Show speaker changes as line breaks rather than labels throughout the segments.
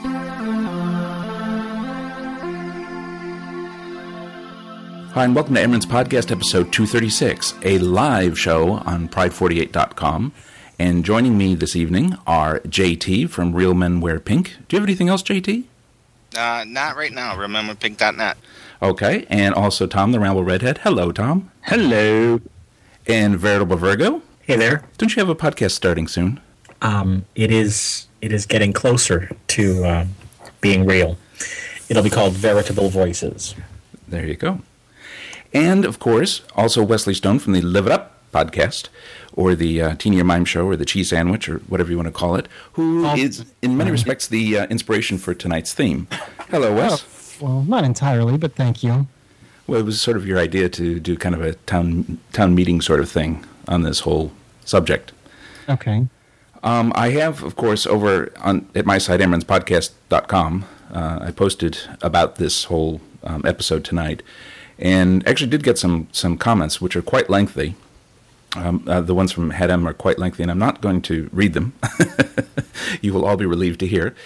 Hi, and welcome to Emran's Podcast, episode 236, a live show on Pride48.com. And joining me this evening are JT from Real Men Wear Pink. Do you have anything else, JT?
Not right now. RememberPink.net.
Okay, and also Tom, the Ramble Redhead. Hello, Tom.
Hello.
And Veritable Virgo.
Hey there.
Don't you have a podcast starting soon?
It is getting closer to being real. It'll be called Veritable Voices.
There you go. And, of course, also Wesley Stone from the Live It Up podcast, or the Teeny or Mime Show, or the Cheese Sandwich, or whatever you want to call it, who is, in many respects, the inspiration for tonight's theme. Hello, Wes.
Well, not entirely, but thank you.
Well, it was sort of your idea to do kind of a town meeting sort of thing on this whole subject.
Okay.
I have, of course, over at my site, emranspodcast.com, I posted about this whole episode tonight, and actually did get some comments, which are quite lengthy. The ones from Hadam are quite lengthy, and I'm not going to read them. You will all be relieved to hear.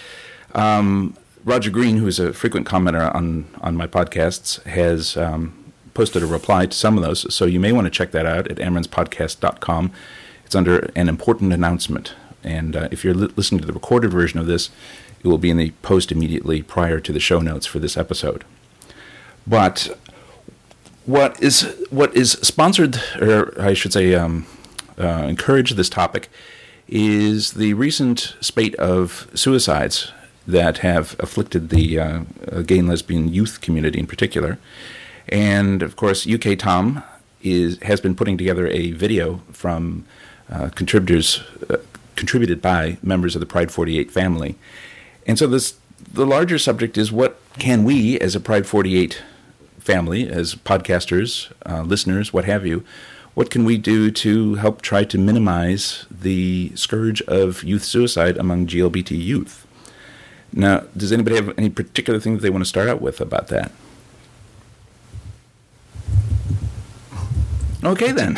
Roger Green, who is a frequent commenter on my podcasts, has posted a reply to some of those, so you may want to check that out at emranspodcast.com. It's under an important announcement, and if you're listening to the recorded version of this, it will be in the post immediately prior to the show notes for this episode. But what is sponsored, or I should say encouraged this topic, is the recent spate of suicides that have afflicted the gay and lesbian youth community in particular. And, of course, UK Tom has been putting together a video from contributed by members of the Pride 48 family. And so the larger subject is, what can we, as a Pride 48 family, as podcasters, listeners, what have you, what can we do to help try to minimize the scourge of youth suicide among GLBT youth? Now, does anybody have any particular thing that they want to start out with about that? Okay, then.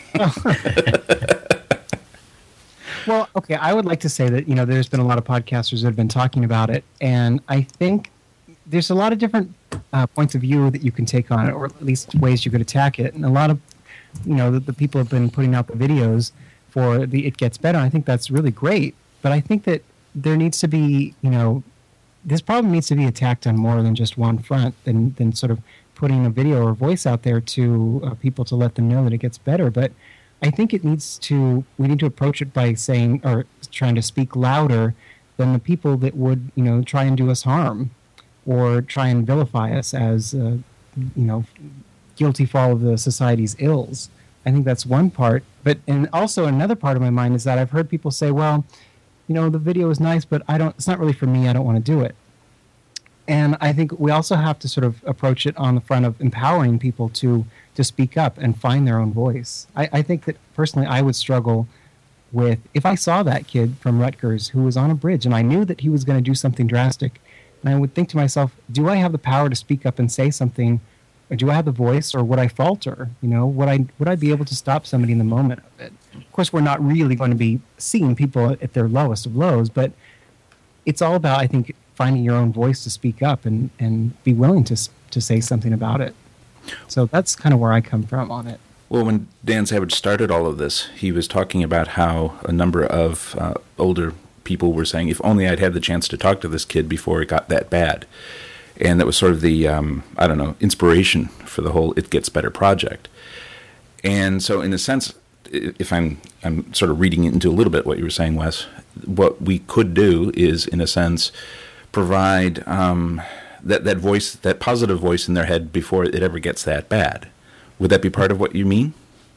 Well, okay, I would like to say that, there's been a lot of podcasters that have been talking about it, and I think there's a lot of different points of view that you can take on it, or at least ways you could attack it. And a lot of, the people have been putting out the videos for the It Gets Better. I think that's really great. But I think that there needs to be, this problem needs to be attacked on more than just one front, than sort of putting a video or voice out there to people to let them know that it gets better. But I think we need to approach it by saying, or trying to speak louder than the people that would, try and do us harm, or try and vilify us as, guilty for all of the society's ills. I think that's one part. And also another part of my mind is that I've heard people say, well, the video is nice, but it's not really for me. I don't want to do it. And I think we also have to sort of approach it on the front of empowering people to speak up and find their own voice. I think that personally I would struggle with, if I saw that kid from Rutgers who was on a bridge and I knew that he was going to do something drastic, and I would think to myself, do I have the power to speak up and say something, or do I have the voice, or would I falter? Would I be able to stop somebody in the moment of it? Of course, we're not really going to be seeing people at their lowest of lows, but it's all about, I think, finding your own voice to speak up and be willing to say something about it. So that's kind of where I come from on it.
Well, when Dan Savage started all of this, he was talking about how a number of older people were saying, if only I'd had the chance to talk to this kid before it got that bad. And that was sort of the, inspiration for the whole It Gets Better project. And so in a sense, if I'm sort of reading into a little bit what you were saying, Wes, what we could do is, in a sense, provide that voice, that positive voice in their head before it ever gets that bad. Would that be part of what you mean?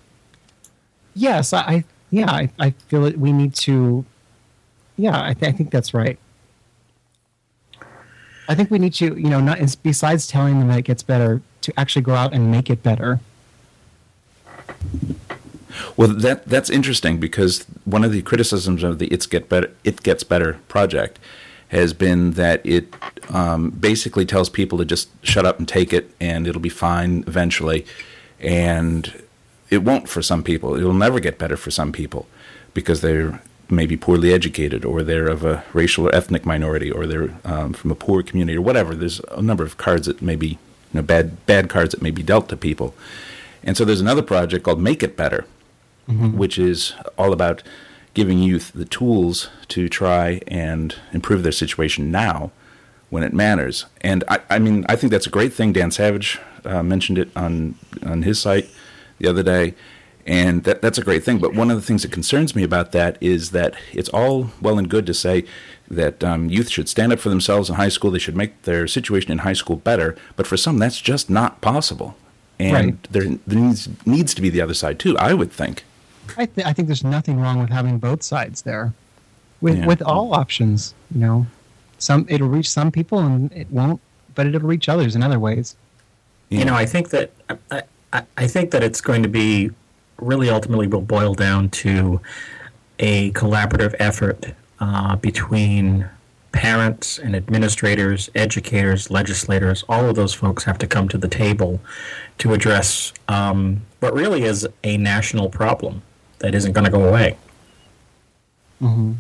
Yes, I feel that we need to. Yeah, I think that's right. I think we need to, besides telling them that it gets better, to actually go out and make it better.
Well, that's interesting, because one of the criticisms of the It Gets Better project has been that it basically tells people to just shut up and take it, and it'll be fine eventually. And it won't for some people. It'll never get better for some people, because they're maybe poorly educated, or they're of a racial or ethnic minority, or they're from a poor community, or whatever. There's a number of cards that may be, bad cards that may be dealt to people. And so there's another project called Make It Better, which is all about giving youth the tools to try and improve their situation now when it matters. And I mean, I think that's a great thing. Dan Savage mentioned it on his site the other day, and that's a great thing. But one of the things that concerns me about that is that it's all well and good to say that youth should stand up for themselves in high school. They should make their situation in high school better. But for some, that's just not possible. And there needs to be the other side too, I would think.
I think there's nothing wrong with having both sides there, with all options. It'll reach some people and it won't, but it'll reach others in other ways.
Yeah. I think that it's going to be really ultimately will boil down to a collaborative effort between parents and administrators, educators, legislators. All of those folks have to come to the table to address what really is a national problem that isn't going to go away.
Mm-hmm.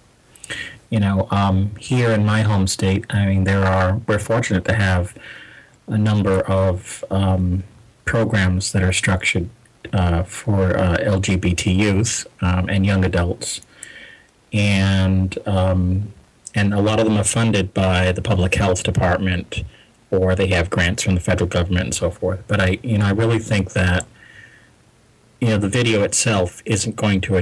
Here in my home state, I mean, we're fortunate to have a number of programs that are structured for LGBT youth and young adults, and a lot of them are funded by the public health department, or they have grants from the federal government and so forth. But I really think that the video itself isn't going to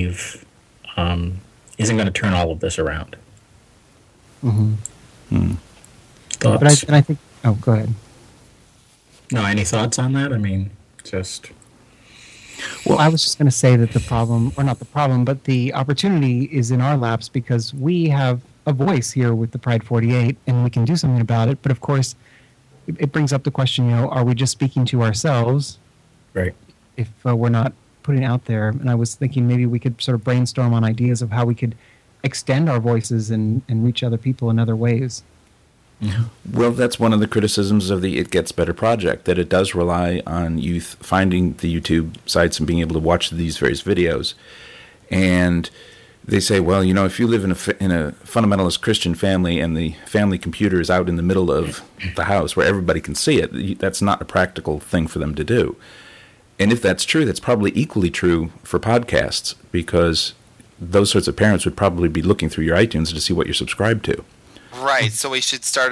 isn't going to turn all of this around.
Mm-hmm.
Thoughts?
But I think. Oh, go ahead.
No, any thoughts on that? I mean, just.
Well, I was just going to say that the problem, or not the problem, but the opportunity is in our laps because we have a voice here with the Pride 48, and we can do something about it. But of course, it brings up the question: are we just speaking to ourselves?
Right.
If we're not putting it out there. And I was thinking maybe we could sort of brainstorm on ideas of how we could extend our voices and reach other people in other ways.
Yeah. Well, that's one of the criticisms of the It Gets Better project, that it does rely on youth finding the YouTube sites and being able to watch these various videos. And they say, well, if you live in a fundamentalist Christian family and the family computer is out in the middle of the house where everybody can see it, that's not a practical thing for them to do. And if that's true, that's probably equally true for podcasts, because those sorts of parents would probably be looking through your iTunes to see what you're subscribed to.
Right. So we should start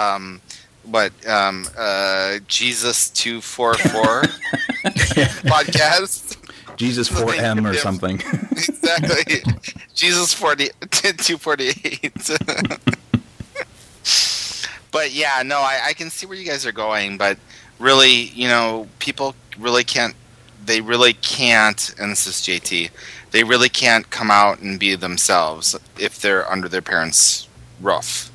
Jesus 244 podcast.
Jesus 4M or something.
Exactly. Jesus 248. But yeah, no, I can see where you guys are going, but really, people really can't, and this is JT, they really can't come out and be themselves if they're under their parents' roof.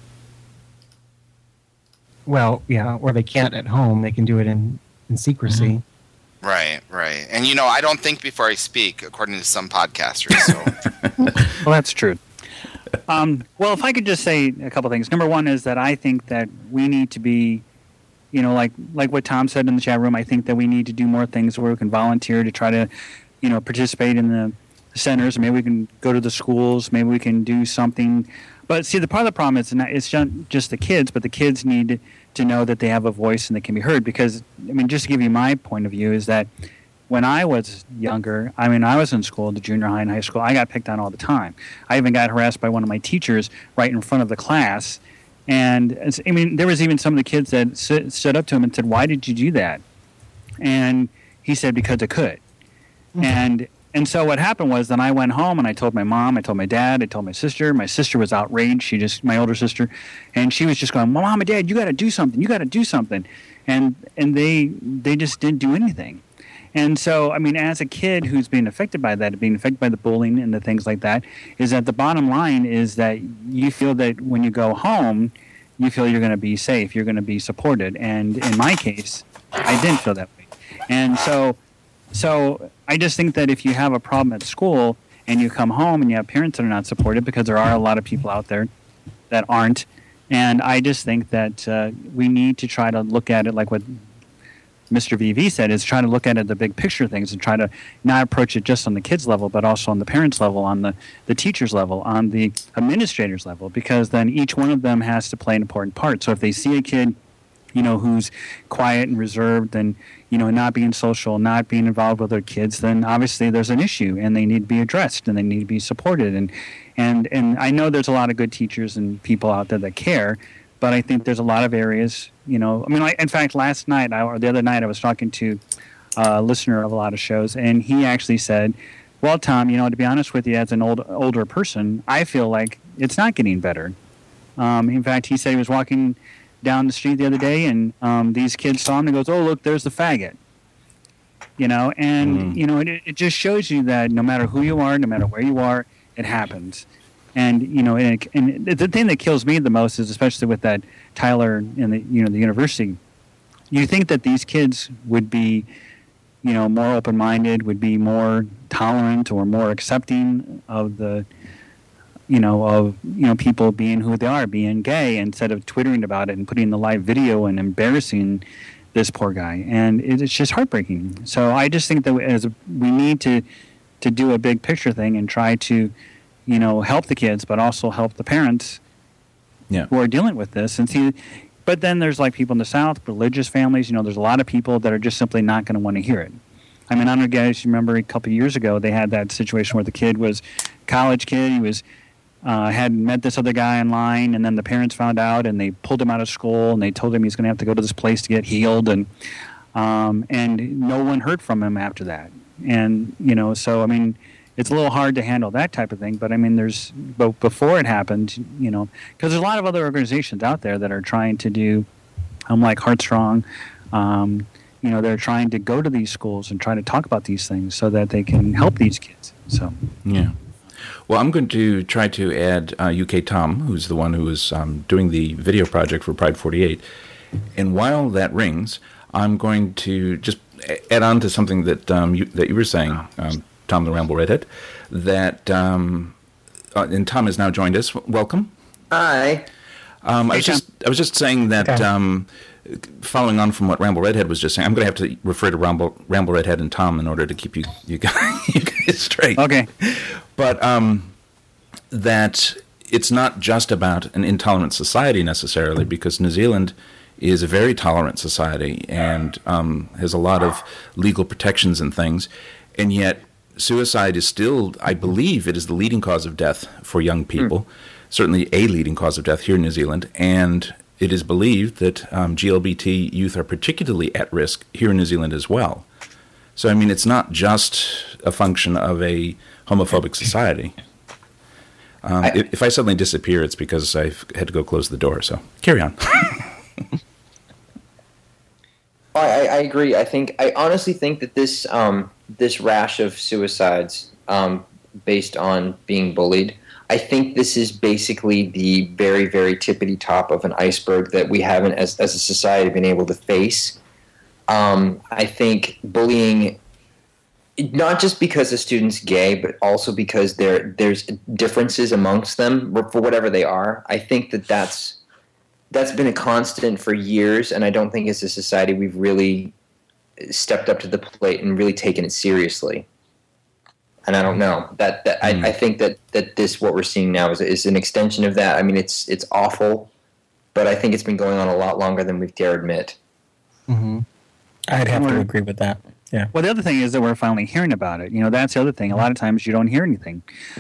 Well, yeah, or they can't at home. They can do it in secrecy.
Mm-hmm. Right. And, I don't think before I speak, according to some podcasters. So.
Well, that's true. Well, if I could just say a couple things. Number one is that I think that we need to be, like what Tom said in the chat room, I think that we need to do more things where we can volunteer to try to, participate in the centers. Maybe we can go to the schools. Maybe we can do something. But see, the part of the problem is it's not just the kids, but the kids need to know that they have a voice and they can be heard. Because, just to give you my point of view is that when I was younger, I was in school, the junior high and high school, I got picked on all the time. I even got harassed by one of my teachers right in front of the class. And, there was even some of the kids that stood up to him and said, "Why did you do that?" And he said, "Because I could." Mm-hmm. And so what happened was then I went home and I told my mom, I told my dad, I told my sister. My sister was outraged. My older sister, and she was just going, "Well, Mom and Dad, you got to do something. You got to do something." And they just didn't do anything. And so, as a kid who's being affected by that, being affected by the bullying and the things like that, is that the bottom line is that you feel that when you go home, you feel you're going to be safe, you're going to be supported. And in my case, I didn't feel that way. And so I just think that if you have a problem at school and you come home and you have parents that are not supported, because there are a lot of people out there that aren't, and I just think that we need to try to look at it like what Mr. VV said, is try to look at it, the big picture things, and try to not approach it just on the kids level, but also on the parents level, on the teachers level, on the administrators level, because then each one of them has to play an important part. So if they see a kid, who's quiet and reserved and, not being social, not being involved with their kids, then obviously there's an issue and they need to be addressed and they need to be supported. And I know there's a lot of good teachers and people out there that care, but I think there's a lot of areas, in fact, last night or the other night I was talking to a listener of a lot of shows, and he actually said, well, Tom, to be honest with you, as an older person, I feel like it's not getting better. In fact, he said he was walking down the street the other day, and these kids saw him and goes, oh, look, there's the faggot. It just shows you that no matter who you are, no matter where you are, it happens. And and the thing that kills me the most is, especially with that Tyler and the university, you think that these kids would be more open-minded, would be more tolerant or more accepting of the people being who they are, being gay, instead of twittering about it and putting the live video and embarrassing this poor guy. And it's just heartbreaking. So I just think that we need to do a big picture thing and try to help the kids, but also help the parents who are dealing with this. But then there's like people in the South, religious families. There's a lot of people that are just simply not going to want to hear it. I mean, I don't know, guys, you remember a couple of years ago they had that situation where the kid was a college kid. He was had met this other guy online, and then the parents found out, and they pulled him out of school, and they told him he's going to have to go to this place to get healed, and no one heard from him after that. And so I mean, it's a little hard to handle that type of thing. But I mean, but before it happened, because there's a lot of other organizations out there that are trying to do, like Heartstrong, they're trying to go to these schools and try to talk about these things so that they can help these kids. So
yeah. Well, I'm going to try to add UK Tom, who's the one who is doing the video project for Pride 48. And while that rings, I'm going to just add on to something that you were saying, Tom the Ramble Redhead, that and Tom has now joined us. Welcome.
Hi.
I was just saying that following on from what Ramble Redhead was just saying, I'm going to have to refer to Ramble Redhead and Tom in order to keep you guys straight.
Okay.
But that it's not just about an intolerant society necessarily, because New Zealand is a very tolerant society and has a lot of legal protections and things, and yet suicide is still, I believe, it is the leading cause of death for young people, certainly a leading cause of death here in New Zealand, and it is believed that GLBT youth are particularly at risk here in New Zealand as well. So, I mean, it's not just a function of a homophobic society. If I suddenly disappear, it's because I've had to go close the door. So, carry on.
I agree. I honestly think that this this rash of suicides based on being bullied, I think this is basically the very, very tippity top of an iceberg that we haven't, as a society, been able to face. I think bullying, not just because a student's gay, but also because there's differences amongst them for whatever they are. I think that's been a constant for years, and I don't think as a society we've really stepped up to the plate and really taken it seriously. And I don't know I think that this, what we're seeing now, is an extension of that. I mean, it's awful, but I think it's been going on a lot longer than we dare admit.
Mm-hmm. I'd have to agree with that. Yeah.
Well, the other thing is that we're finally hearing about it. That's the other thing. A lot of times you don't hear anything.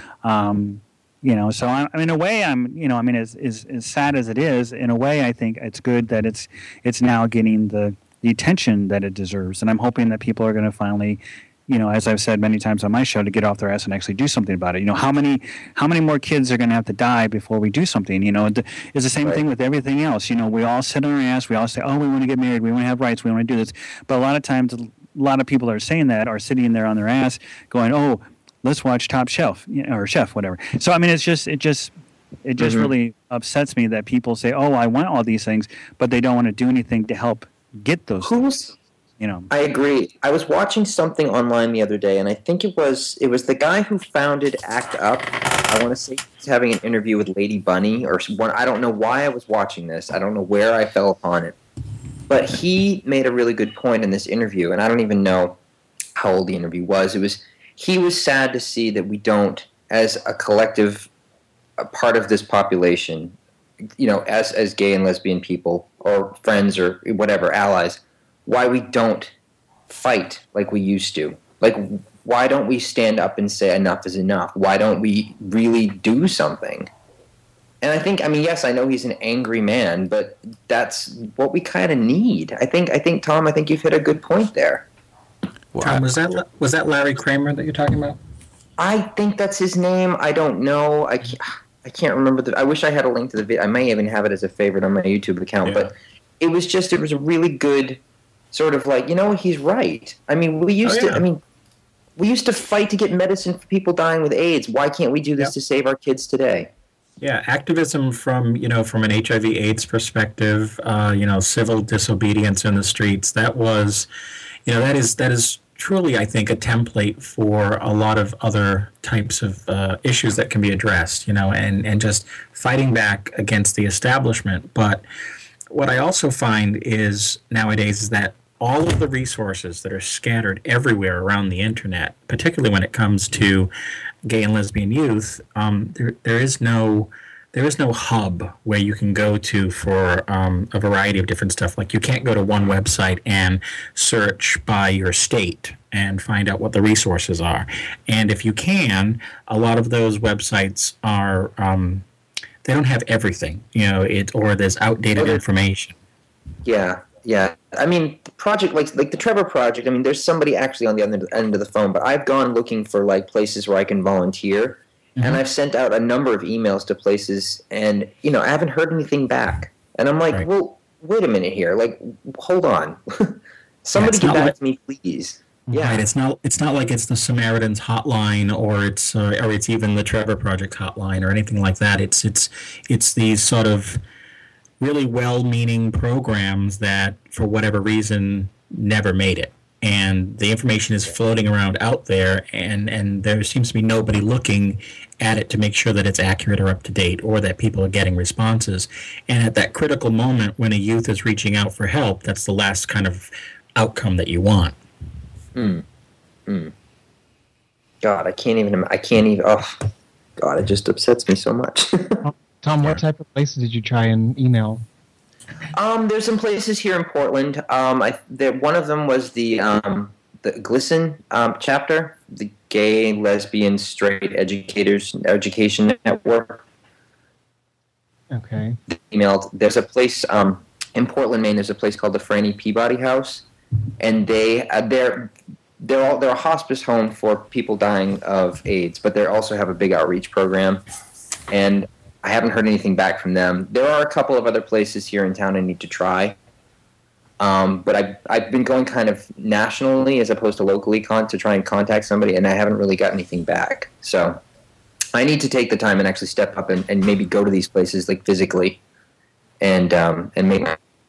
So in a way, as sad as it is, in a way, I think it's good that it's now getting the attention that it deserves. And I'm hoping that people are going to finally, as I've said many times on my show, to get off their ass and actually do something about it. How many more kids are going to have to die before we do something? It's the same thing with everything else. We all sit on our ass. We all say, oh, we want to get married. We want to have rights. We want to do this. But a lot of times, a lot of people that are saying that are sitting there on their ass going, oh, let's watch Top Shelf or Chef, whatever. So, I mean, it just really upsets me that people say, oh, I want all these things, but they don't want to do anything to help get those things.
I agree. I was watching something online the other day, and I think it was the guy who founded ACT UP. I want to say he's having an interview with Lady Bunny or one. I don't know why I was watching this. I don't know where I fell upon it. But he made a really good point in this interview, and I don't even know how old the interview was. He was sad to see that we don't, as a collective, a part of this population, as gay and lesbian people or friends or whatever, allies, why we don't fight like we used to. Like, why don't we stand up and say enough is enough? Why don't we really do something? And I think, yes, I know he's an angry man, but that's what we kind of need. I think, Tom, you've hit a good point there.
Tom, was that Larry Kramer that you're talking about?
I think that's his name. I don't know. I can't remember. I wish I had a link to the video. I may even have it as a favorite on my YouTube account. Yeah. But it was a really good sort of like, he's right. We used to fight to get medicine for people dying with AIDS. Why can't we do this to save our kids today?
Yeah, activism from an HIV/AIDS perspective, civil disobedience in the streets. That was, that is truly, I think, a template for a lot of other types of issues that can be addressed, and just fighting back against the establishment. But what I also find is nowadays is that all of the resources that are scattered everywhere around the internet, particularly when it comes to gay and lesbian youth, there is no hub where you can go to for a variety of different stuff. Like, you can't go to one website and search by your state and find out what the resources are. And if you can, a lot of those websites are they don't have everything, or there's outdated information.
Yeah. The project, like the Trevor Project, there's somebody actually on the other end of the phone, but I've gone looking for like places where I can volunteer, and I've sent out a number of emails to places, and I haven't heard anything back. And I'm like, well, wait a minute here, like, hold on, somebody get back to me, please. Yeah,
right. It's not like it's the Samaritan's hotline or it's even the Trevor Project hotline or anything like that. It's these sort of really well-meaning programs that, for whatever reason, never made it. And the information is floating around out there, and there seems to be nobody looking at it to make sure that it's accurate or up to date, or that people are getting responses. And at that critical moment when a youth is reaching out for help, that's the last kind of outcome that you want.
God, I can't even, oh, God, it just upsets me so much.
Tom, what type of places did you try and email?
There's some places here in Portland. One of them was the GLSEN chapter, the Gay, Lesbian, Straight Education Network.
Okay.
Emailed. There's a place in Portland, Maine. There's a place called the Franny Peabody House, and they're a hospice home for people dying of AIDS, but they also have a big outreach program, and I haven't heard anything back from them. There are a couple of other places here in town I need to try, but I've been going kind of nationally as opposed to locally to try and contact somebody, and I haven't really got anything back. So I need to take the time and actually step up and maybe go to these places, like, physically, and maybe.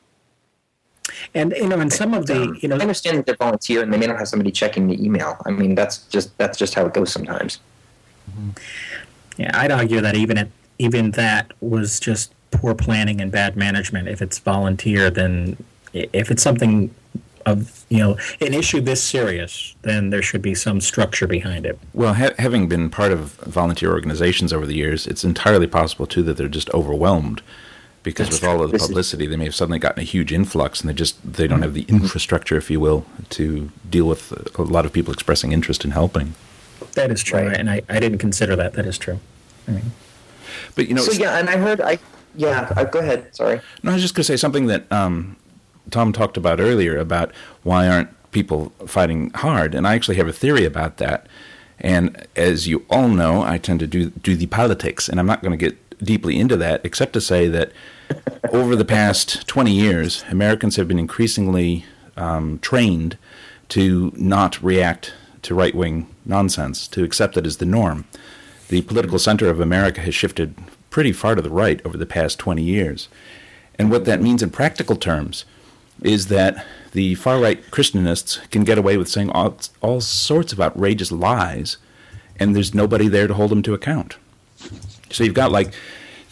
And some of the,
I understand that they're volunteer and they may not have somebody checking the email. That's just how it goes sometimes.
Yeah, I'd argue that even that was just poor planning and bad management. If it's volunteer, then if it's something of, an issue this serious, then there should be some structure behind it.
Well, having been part of volunteer organizations over the years, it's entirely possible, too, that they're just overwhelmed. Because with all of the publicity, they may have suddenly gotten a huge influx, and they don't have the infrastructure, if you will, to deal with a lot of people expressing interest in helping.
That is true, right. And I didn't consider that. That is true.
But
So and I heard go ahead. Sorry.
No, I was just going to say something that Tom talked about earlier about why aren't people fighting hard, and I actually have a theory about that. And as you all know, I tend to do the politics, and I'm not going to get deeply into that, except to say that over the past 20 years, Americans have been increasingly trained to not react to right-wing nonsense, to accept it as the norm. The political center of America has shifted pretty far to the right over the past 20 years. And what that means in practical terms is that the far-right Christianists can get away with saying all sorts of outrageous lies, and there's nobody there to hold them to account. So you've got, like,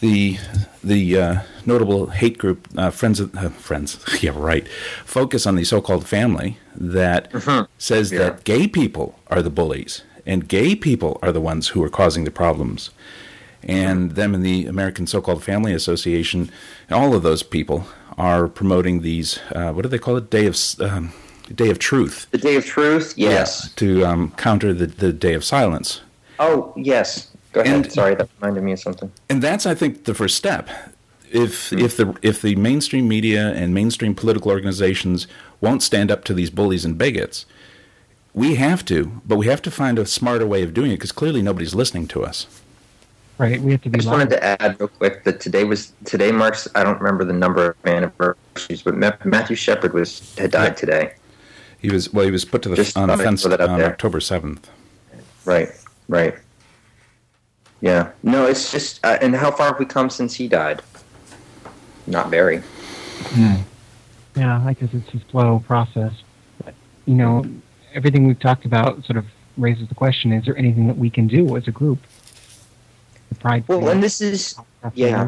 the notable hate group friends, yeah, right, Focus on the so-called family that says that gay people are the bullies and gay people are the ones who are causing the problems. And them and the American so-called Family Association, all of those people are promoting these, what do they call it? Day of Truth.
The Day of Truth, yes.
Yeah, to counter the Day of Silence.
Oh, yes. Go ahead. Sorry, that reminded me of something.
And that's, I think, the first step. If the mainstream media and mainstream political organizations won't stand up to these bullies and bigots, we have to, but we have to find a smarter way of doing it because clearly nobody's listening to us.
Right, we have to be.
I just wanted to add real quick that today marks, I don't remember the number of anniversaries, but Matthew Shepard had died today.
He was put to the fence on October 7th.
Right. Yeah. No, it's just and how far have we come since he died? Not very.
Yeah, I guess it's a slow process. But, everything we've talked about sort of raises the question: is there anything that we can do as a group?
Well, and this is, yeah.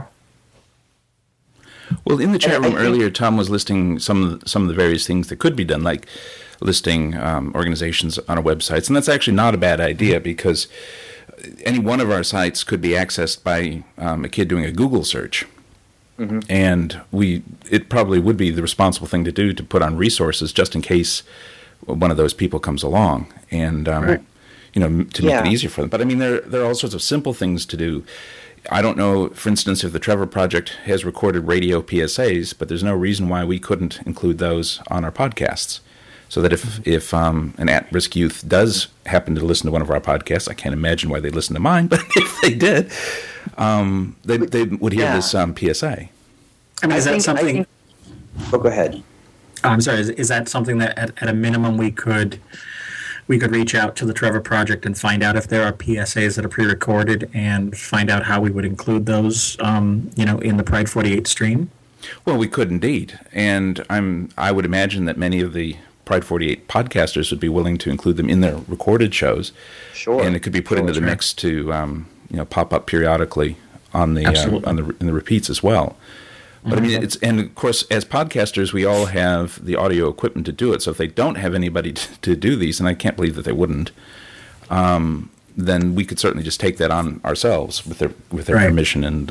Well, in the chat room earlier, Tom was listing some of the various things that could be done, like listing organizations on our websites, and that's actually not a bad idea because any one of our sites could be accessed by a kid doing a Google search, and it probably would be the responsible thing to do to put on resources just in case one of those people comes along, and to make it easier for them. But I mean, there are all sorts of simple things to do. I don't know, for instance, if the Trevor Project has recorded radio PSAs, but there's no reason why we couldn't include those on our podcasts. So that if an at-risk youth does happen to listen to one of our podcasts, I can't imagine why they'd listen to mine, but if they did, they would hear this PSA.
I mean, is that something?
Go ahead.
I'm sorry. Is that something that, at a minimum, we could reach out to the Trevor Project and find out if there are PSAs that are pre-recorded and find out how we would include those, in the Pride 48 stream?
Well, we could indeed, and I would imagine that many of the Pride 48 podcasters would be willing to include them in their recorded shows.
Sure.
And it could be put into the mix to pop up periodically on the in the repeats as well. But I mean, and of course, as podcasters, we all have the audio equipment to do it. So if they don't have anybody to do these, and I can't believe that they wouldn't, then we could certainly just take that on ourselves with their permission and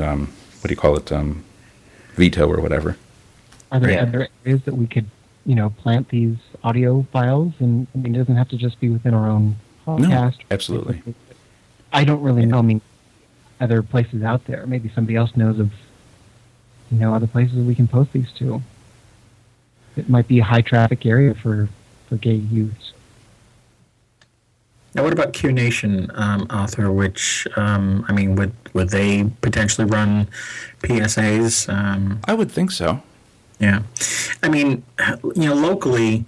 veto or whatever.
Are there areas that we could plant these audio files? And I mean, it doesn't have to just be within our own podcast.
No, absolutely.
I don't really know. I mean, other places out there. Maybe somebody else knows of other places we can post these to. It might be a high traffic area for gay youths.
Now, what about Q Nation, Arthur? Which would they potentially run PSAs?
I would think so.
Yeah, I mean, locally,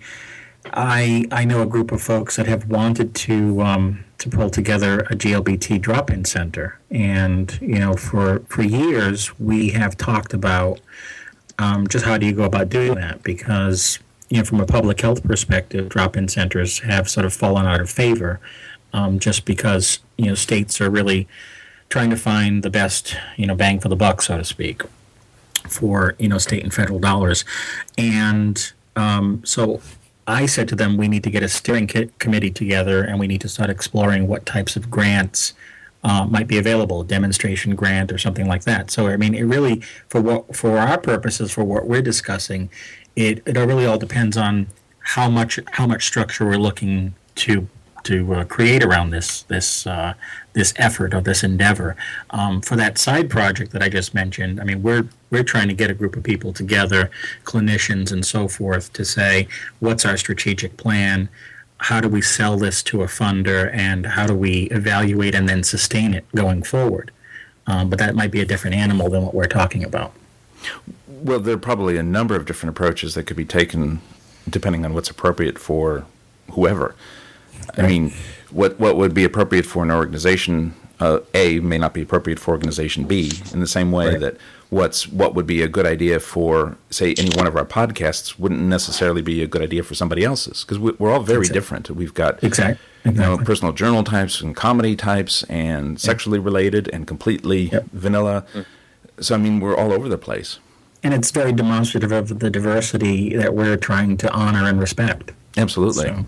I know a group of folks that have wanted to pull together a GLBT drop-in center, and for years we have talked about just how do you go about doing that, because from a public health perspective, drop-in centers have sort of fallen out of favor, just because states are really trying to find the best bang for the buck, so to speak, for state and federal dollars, and so I said to them, we need to get a steering committee together, and we need to start exploring what types of grants might be available, a demonstration grant or something like that. So, I mean, it really, for our purposes, for what we're discussing, it really all depends on how much structure we're looking to create around this effort or this endeavor. For that side project that I just mentioned, I mean, we're trying to get a group of people together, clinicians and so forth, to say, what's our strategic plan? How do we sell this to a funder, and how do we evaluate and then sustain it going forward? But that might be a different animal than what we're talking about.
Well, there are probably a number of different approaches that could be taken depending on what's appropriate for whoever. I mean, what would be appropriate for an organization A may not be appropriate for organization B, in the same way that what would be a good idea for, say, any one of our podcasts wouldn't necessarily be a good idea for somebody else's, because we're all very different. We've got personal journal types and comedy types and sexually related and completely vanilla. So, I mean, we're all over the place.
And it's very demonstrative of the diversity that we're trying to honor and respect.
Absolutely.
So.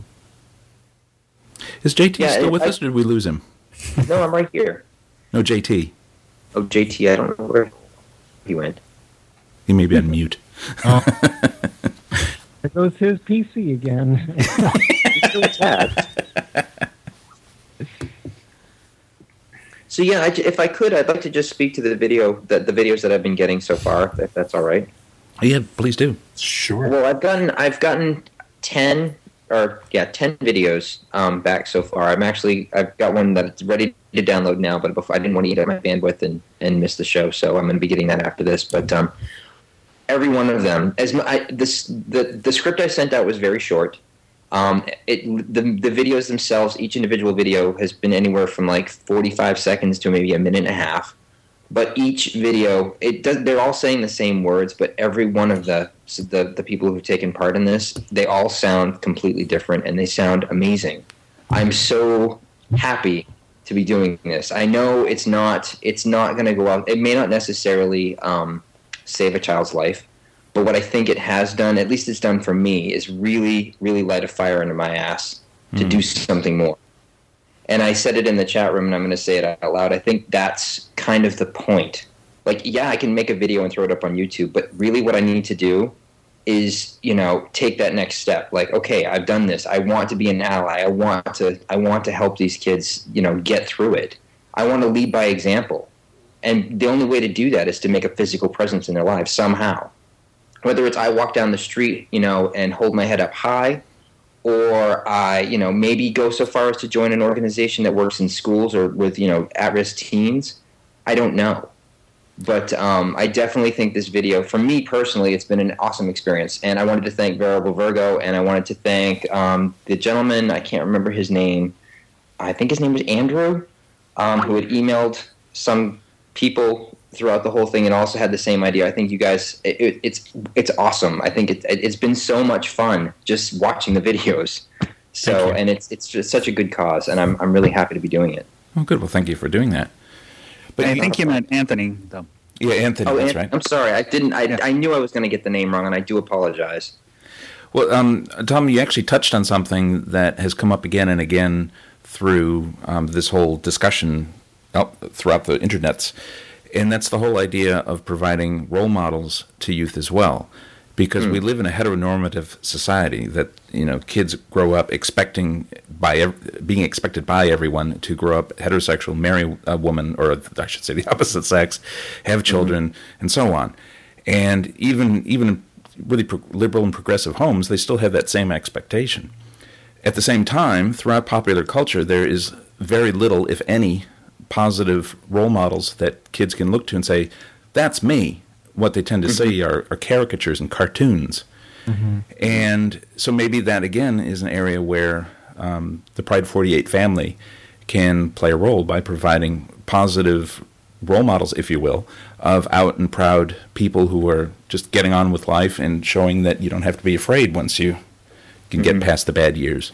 Is JT still with us, or did we lose him?
No, I'm right here.
No, JT.
Oh, JT, I don't know where he went.
He may be on mute.
Oh. There goes his PC again.
He's still attached. So yeah, if I could, I'd like to just speak to the videos that I've been getting so far, if that's all right.
Yeah, please do.
Sure.
Well, I've gotten 10 videos back so far. I've got one that's ready to download now, but before I didn't want to eat up my bandwidth and miss the show, so I'm going to be getting that after this. But every one of them, the script I sent out was very short. The videos themselves, each individual video has been anywhere from like 45 seconds to maybe a minute and a half. But each video, they're all saying the same words, but every one of the people who've taken part in this, they all sound completely different, and they sound amazing. I'm so happy to be doing this. I know it's not going to go out. It may not necessarily save a child's life, but what I think it has done, at least it's done for me, is really, really light a fire under my ass to do something more. And I said it in the chat room, and I'm going to say it out loud. I think that's kind of the point. Like, yeah, I can make a video and throw it up on YouTube, but really what I need to do is, take that next step. Like, okay, I've done this. I want to be an ally. I want to help these kids, get through it. I want to lead by example. And the only way to do that is to make a physical presence in their lives somehow. Whether it's I walk down the street, and hold my head up high, or I, maybe go so far as to join an organization that works in schools or with, at-risk teens. I don't know. But I definitely think this video, for me personally, it's been an awesome experience. And I wanted to thank Variable Virgo, and I wanted to thank the gentleman, I can't remember his name. I think his name was Andrew, who had emailed some people throughout the whole thing and also had the same idea. I think you guys, it's awesome. I think it's been so much fun just watching the videos. So, and it's just such a good cause, and I'm really happy to be doing it.
Oh, good. Well, thank you for doing that.
But I think you meant Anthony, though.
Yeah, Anthony, that's right.
I'm sorry. I knew I was going to get the name wrong, and I do apologize.
Well, Tom, you actually touched on something that has come up again and again through this whole discussion throughout the internets. And that's the whole idea of providing role models to youth as well, because we live in a heteronormative society that kids grow up being expected by everyone to grow up heterosexual, marry a woman, or I should say the opposite sex, have children, and so on. And even in really liberal and progressive homes, they still have that same expectation. At the same time, throughout popular culture, there is very little, if any, positive role models that kids can look to and say, that's me. What they tend to say are caricatures and cartoons. And so maybe that, again, is an area where the Pride 48 family can play a role by providing positive role models, if you will, of out and proud people who are just getting on with life and showing that you don't have to be afraid once you can get past the bad years.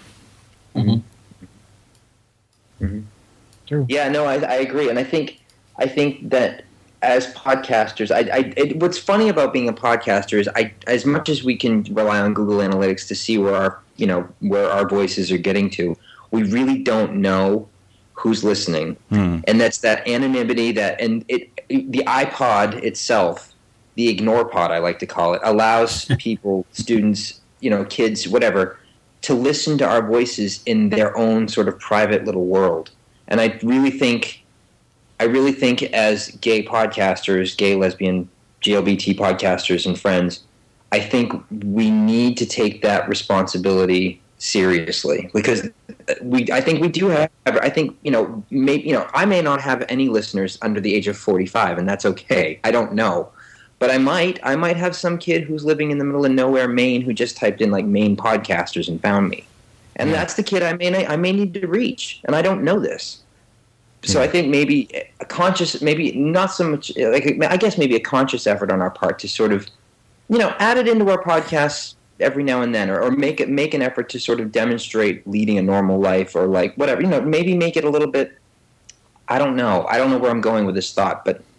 True.
Yeah, no, I agree, and I think that as podcasters, what's funny about being a podcaster is as much as we can rely on Google Analytics to see where our voices are getting to, we really don't know who's listening, and that's that anonymity the iPod itself, the ignore pod I like to call it, allows people, students, kids, whatever, to listen to our voices in their own sort of private little world. And I really think as gay podcasters, gay, lesbian, GLBT podcasters and friends, I think we need to take that responsibility seriously, because I think we do have, I think, I may not have any listeners under the age of 45, and that's okay. I don't know. But I might have some kid who's living in the middle of nowhere, Maine, who just typed in like Maine podcasters and found me. And that's the kid I may need to reach, and I don't know this. So I think maybe a conscious, maybe not so much, I guess maybe a conscious effort on our part to sort of, add it into our podcasts every now and then, or make an effort to sort of demonstrate leading a normal life, or like whatever, maybe make it a little bit. I don't know where I'm going with this thought, but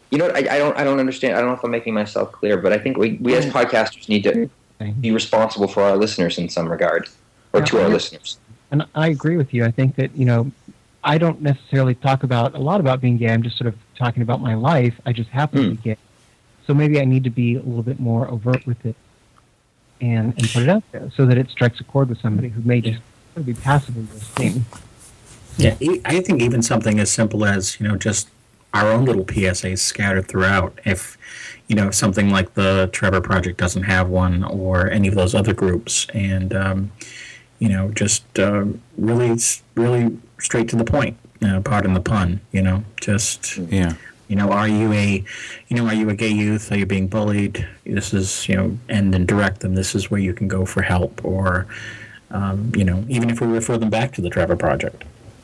You know, I don't understand. I don't know if I'm making myself clear, but I think we as podcasters need to be responsible for our listeners in some regard, or to our listeners.
And I agree with you. I think that, I don't necessarily talk a lot about being gay. I'm just sort of talking about my life. I just happen to be gay. So maybe I need to be a little bit more overt with it and put it out there so that it strikes a chord with somebody who may just be passively listening.
Yeah, I think even something as simple as, just our own little PSAs scattered throughout. If, something like the Trevor Project doesn't have one, or any of those other groups, and, just really, really straight to the point, pardon the pun, just...
Yeah.
Are you a gay youth? Are you being bullied? This is, and then direct them. This is where you can go for help, or, even if we refer them back to the Trevor Project.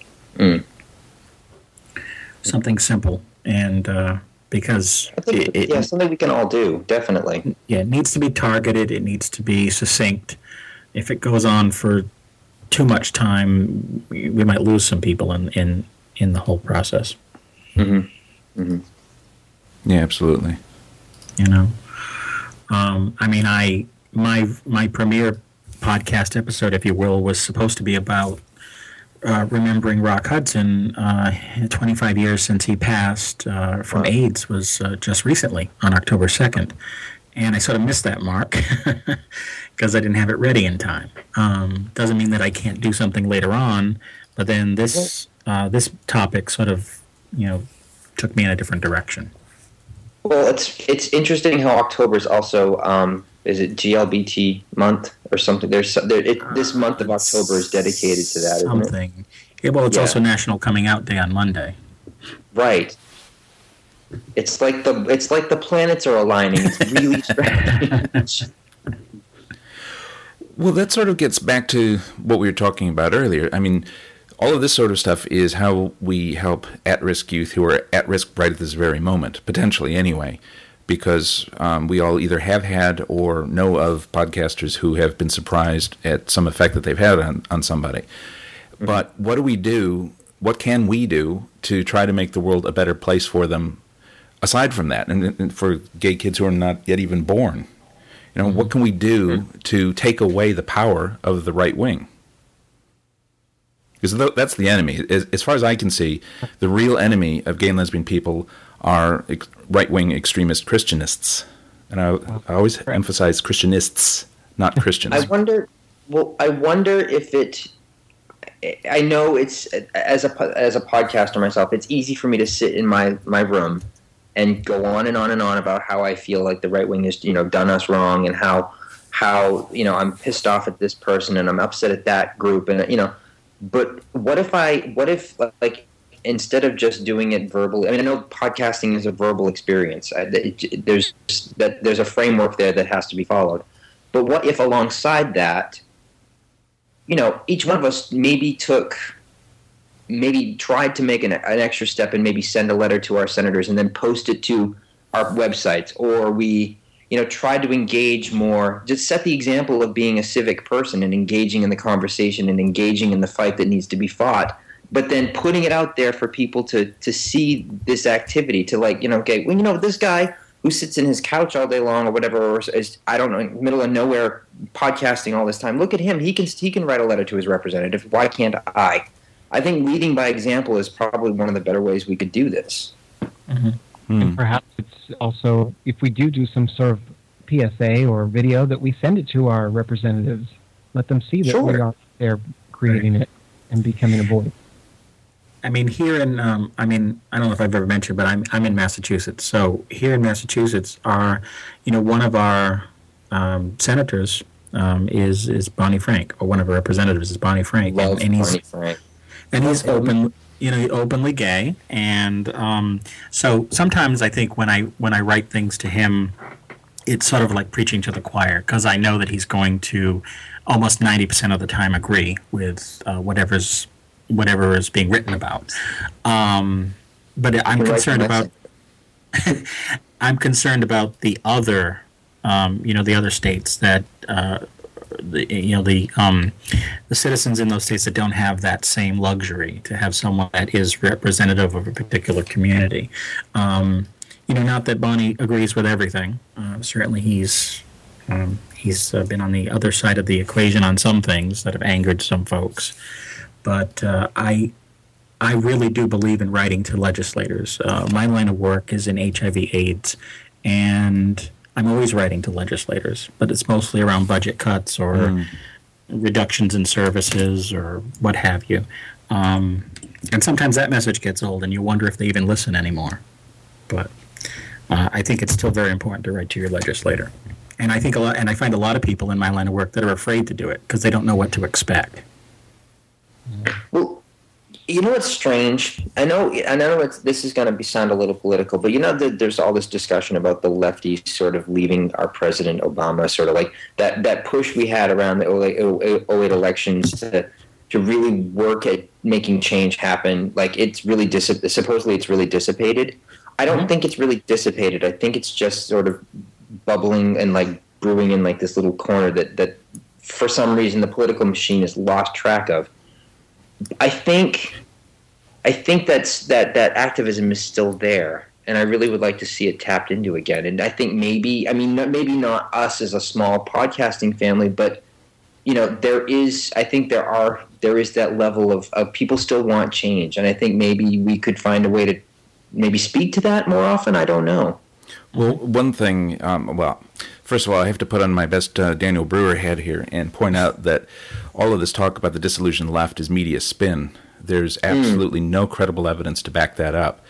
Something simple, and because
I think something we can all do, definitely.
Yeah, it needs to be targeted. It needs to be succinct. If it goes on for too much time, we might lose some people in the whole process.
Mm-hmm. Mm-hmm.
Yeah, absolutely.
My premiere podcast episode, if you will, was supposed to be about remembering Rock Hudson. 25 years since he passed from AIDS was just recently on October 2nd, and I sort of missed that mark because I didn't have it ready in time. Doesn't mean that I can't do something later on, but then this topic sort of took me in a different direction.
Well, it's interesting how October is also is it GLBT month or something? This month of October is dedicated to that, isn't it?
Yeah, well, it's also National Coming Out Day on Monday.
Right. It's like the planets are aligning. It's really strange.
Well, that sort of gets back to what we were talking about earlier. I mean, all of this sort of stuff is how we help at-risk youth who are at risk right at this very moment, potentially anyway, because we all either have had or know of podcasters who have been surprised at some effect that they've had on somebody. Mm-hmm. But what do we do? What can we do to try to make the world a better place for them aside from that, and for gay kids who are not yet even born? What can we do to take away the power of the right wing? Because that's the enemy. As far as I can see, the real enemy of gay and lesbian people are right-wing extremist Christianists. And I always emphasize Christianists, not Christians.
I wonder if it... I know it's, as a podcaster myself, it's easy for me to sit in my room and go on and on and on about how I feel like the right wing has, done us wrong, and how I'm pissed off at this person and I'm upset at that group, and But what if instead of just doing it verbally? I mean, I know podcasting is a verbal experience. There's a framework there that has to be followed. But what if alongside that, each one of us maybe tried to make an extra step and maybe send a letter to our senators and then post it to our websites, or we tried to engage more, just set the example of being a civic person and engaging in the conversation and engaging in the fight that needs to be fought, but then putting it out there for people to see this activity, to this guy who sits in his couch all day long or whatever, or is, I don't know, middle of nowhere podcasting all this time. Look at him. He can write a letter to his representative. Why can't I? I think leading by example is probably one of the better ways we could do this.
Mm-hmm.
And perhaps it's also, if we do some sort of PSA or video, that we send it to our representatives, let them see that we are there creating it and becoming a voice.
I mean, here in, I don't know if I've ever mentioned, but I'm in Massachusetts. So here in Massachusetts, one of our senators is Bonnie Frank, or one of our representatives is Bonnie Frank.
Love Bonnie Frank.
And he's openly gay, and so sometimes I think when I write things to him, it's sort of like preaching to the choir, because I know that he's going to almost 90% of the time agree with whatever is being written about. But I'm concerned about the other the other states that the citizens in those states that don't have that same luxury to have someone that is representative of a particular community. not that Bonnie agrees with everything. Certainly, he's been on the other side of the equation on some things that have angered some folks. But I really do believe in writing to legislators. My line of work is in HIV/AIDS, and I'm always writing to legislators, but it's mostly around budget cuts or reductions in services or what have you. And sometimes that message gets old, and you wonder if they even listen anymore. But I think it's still very important to write to your legislator. And I find a lot of people in my line of work that are afraid to do it because they don't know what to expect.
Well, you know what's strange? I know this is going to sound a little political, but there's all this discussion about the lefties sort of leaving our President Obama, sort of like that push we had around the 08 elections to really work at making change happen. Like it's really supposedly it's really dissipated. I don't think it's really dissipated. I think it's just sort of bubbling and like brewing in like this little corner that for some reason the political machine has lost track of. I think that activism is still there, and I really would like to see it tapped into again. And I think maybe not us as a small podcasting family, but there is that level of people still want change, and I think maybe we could find a way to maybe speak to that more often. I don't know.
Well, one thing, first of all, I have to put on my best Daniel Brewer hat here and point out that all of this talk about the disillusioned left is media spin. There's absolutely no credible evidence to back that up.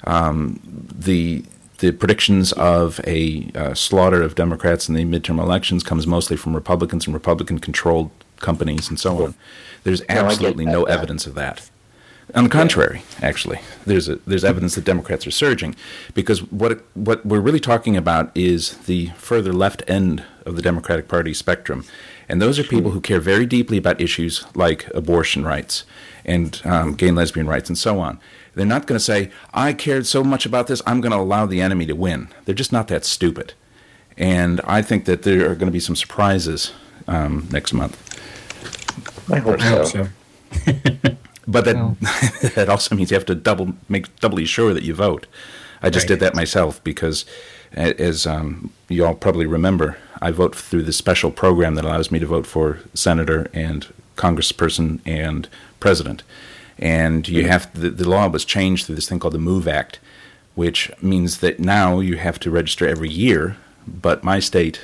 The predictions of a slaughter of Democrats in the midterm elections comes mostly from Republicans and Republican-controlled companies and so on. There's absolutely no evidence of that. On the contrary, actually, there's evidence that Democrats are surging, because what we're really talking about is the further left end of the Democratic Party spectrum, and those are people who care very deeply about issues like abortion rights and gay and lesbian rights and so on. They're not going to say, I cared so much about this, I'm going to allow the enemy to win. They're just not that stupid. And I think that there are going to be some surprises next month.
I hope so.
But that also means you have to make doubly sure that you vote. I just did that myself because, as you all probably remember, I vote through this special program that allows me to vote for senator and congressperson and president. And you have the law was changed through this thing called the MOVE Act, which means that now you have to register every year. But my state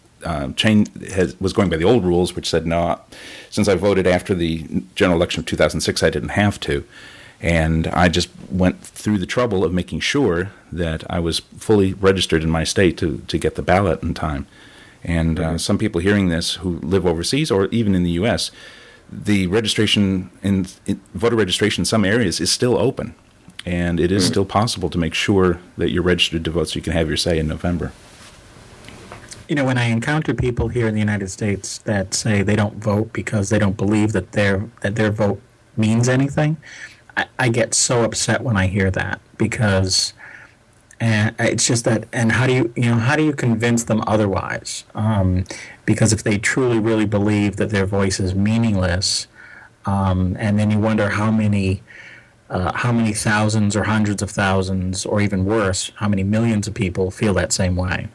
was going by the old rules, which said, no, since I voted after the general election of 2006, I didn't have to. And I just went through the trouble of making sure that I was fully registered in my state to get the ballot in time. And some people hearing this who live overseas or even in the U.S., the registration voter registration in some areas is still open. And it is still possible to make sure that you're registered to vote so you can have your say in November.
When I encounter people here in the United States that say they don't vote because they don't believe that their vote means anything, I get so upset when I hear that, because it's just that. And how do you convince them otherwise? Because if they truly really believe that their voice is meaningless, and then you wonder how many thousands or hundreds of thousands, or even worse, how many millions of people feel that same way.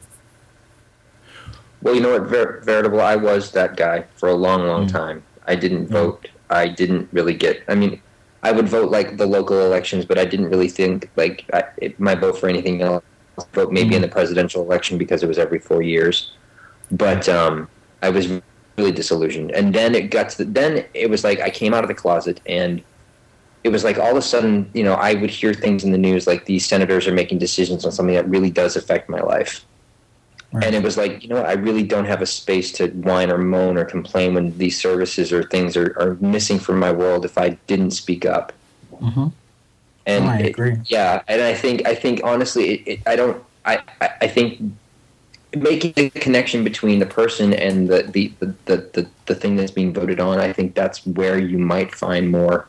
Well, you know what, Veritable, I was that guy for a long, long time. I didn't vote. I didn't really I would vote like the local elections, but I didn't really think like my vote for anything else. I'd vote maybe in the presidential election because it was every 4 years. But I was really disillusioned. And then then it was like I came out of the closet, and it was like all of a sudden, I would hear things in the news like these senators are making decisions on something that really does affect my life. Right. And it was like, I really don't have a space to whine or moan or complain when these services or things are missing from my world if I didn't speak up. Mm-hmm. And
I agree.
And I think honestly, I think making a connection between the person and the thing that's being voted on, I think that's where you might find more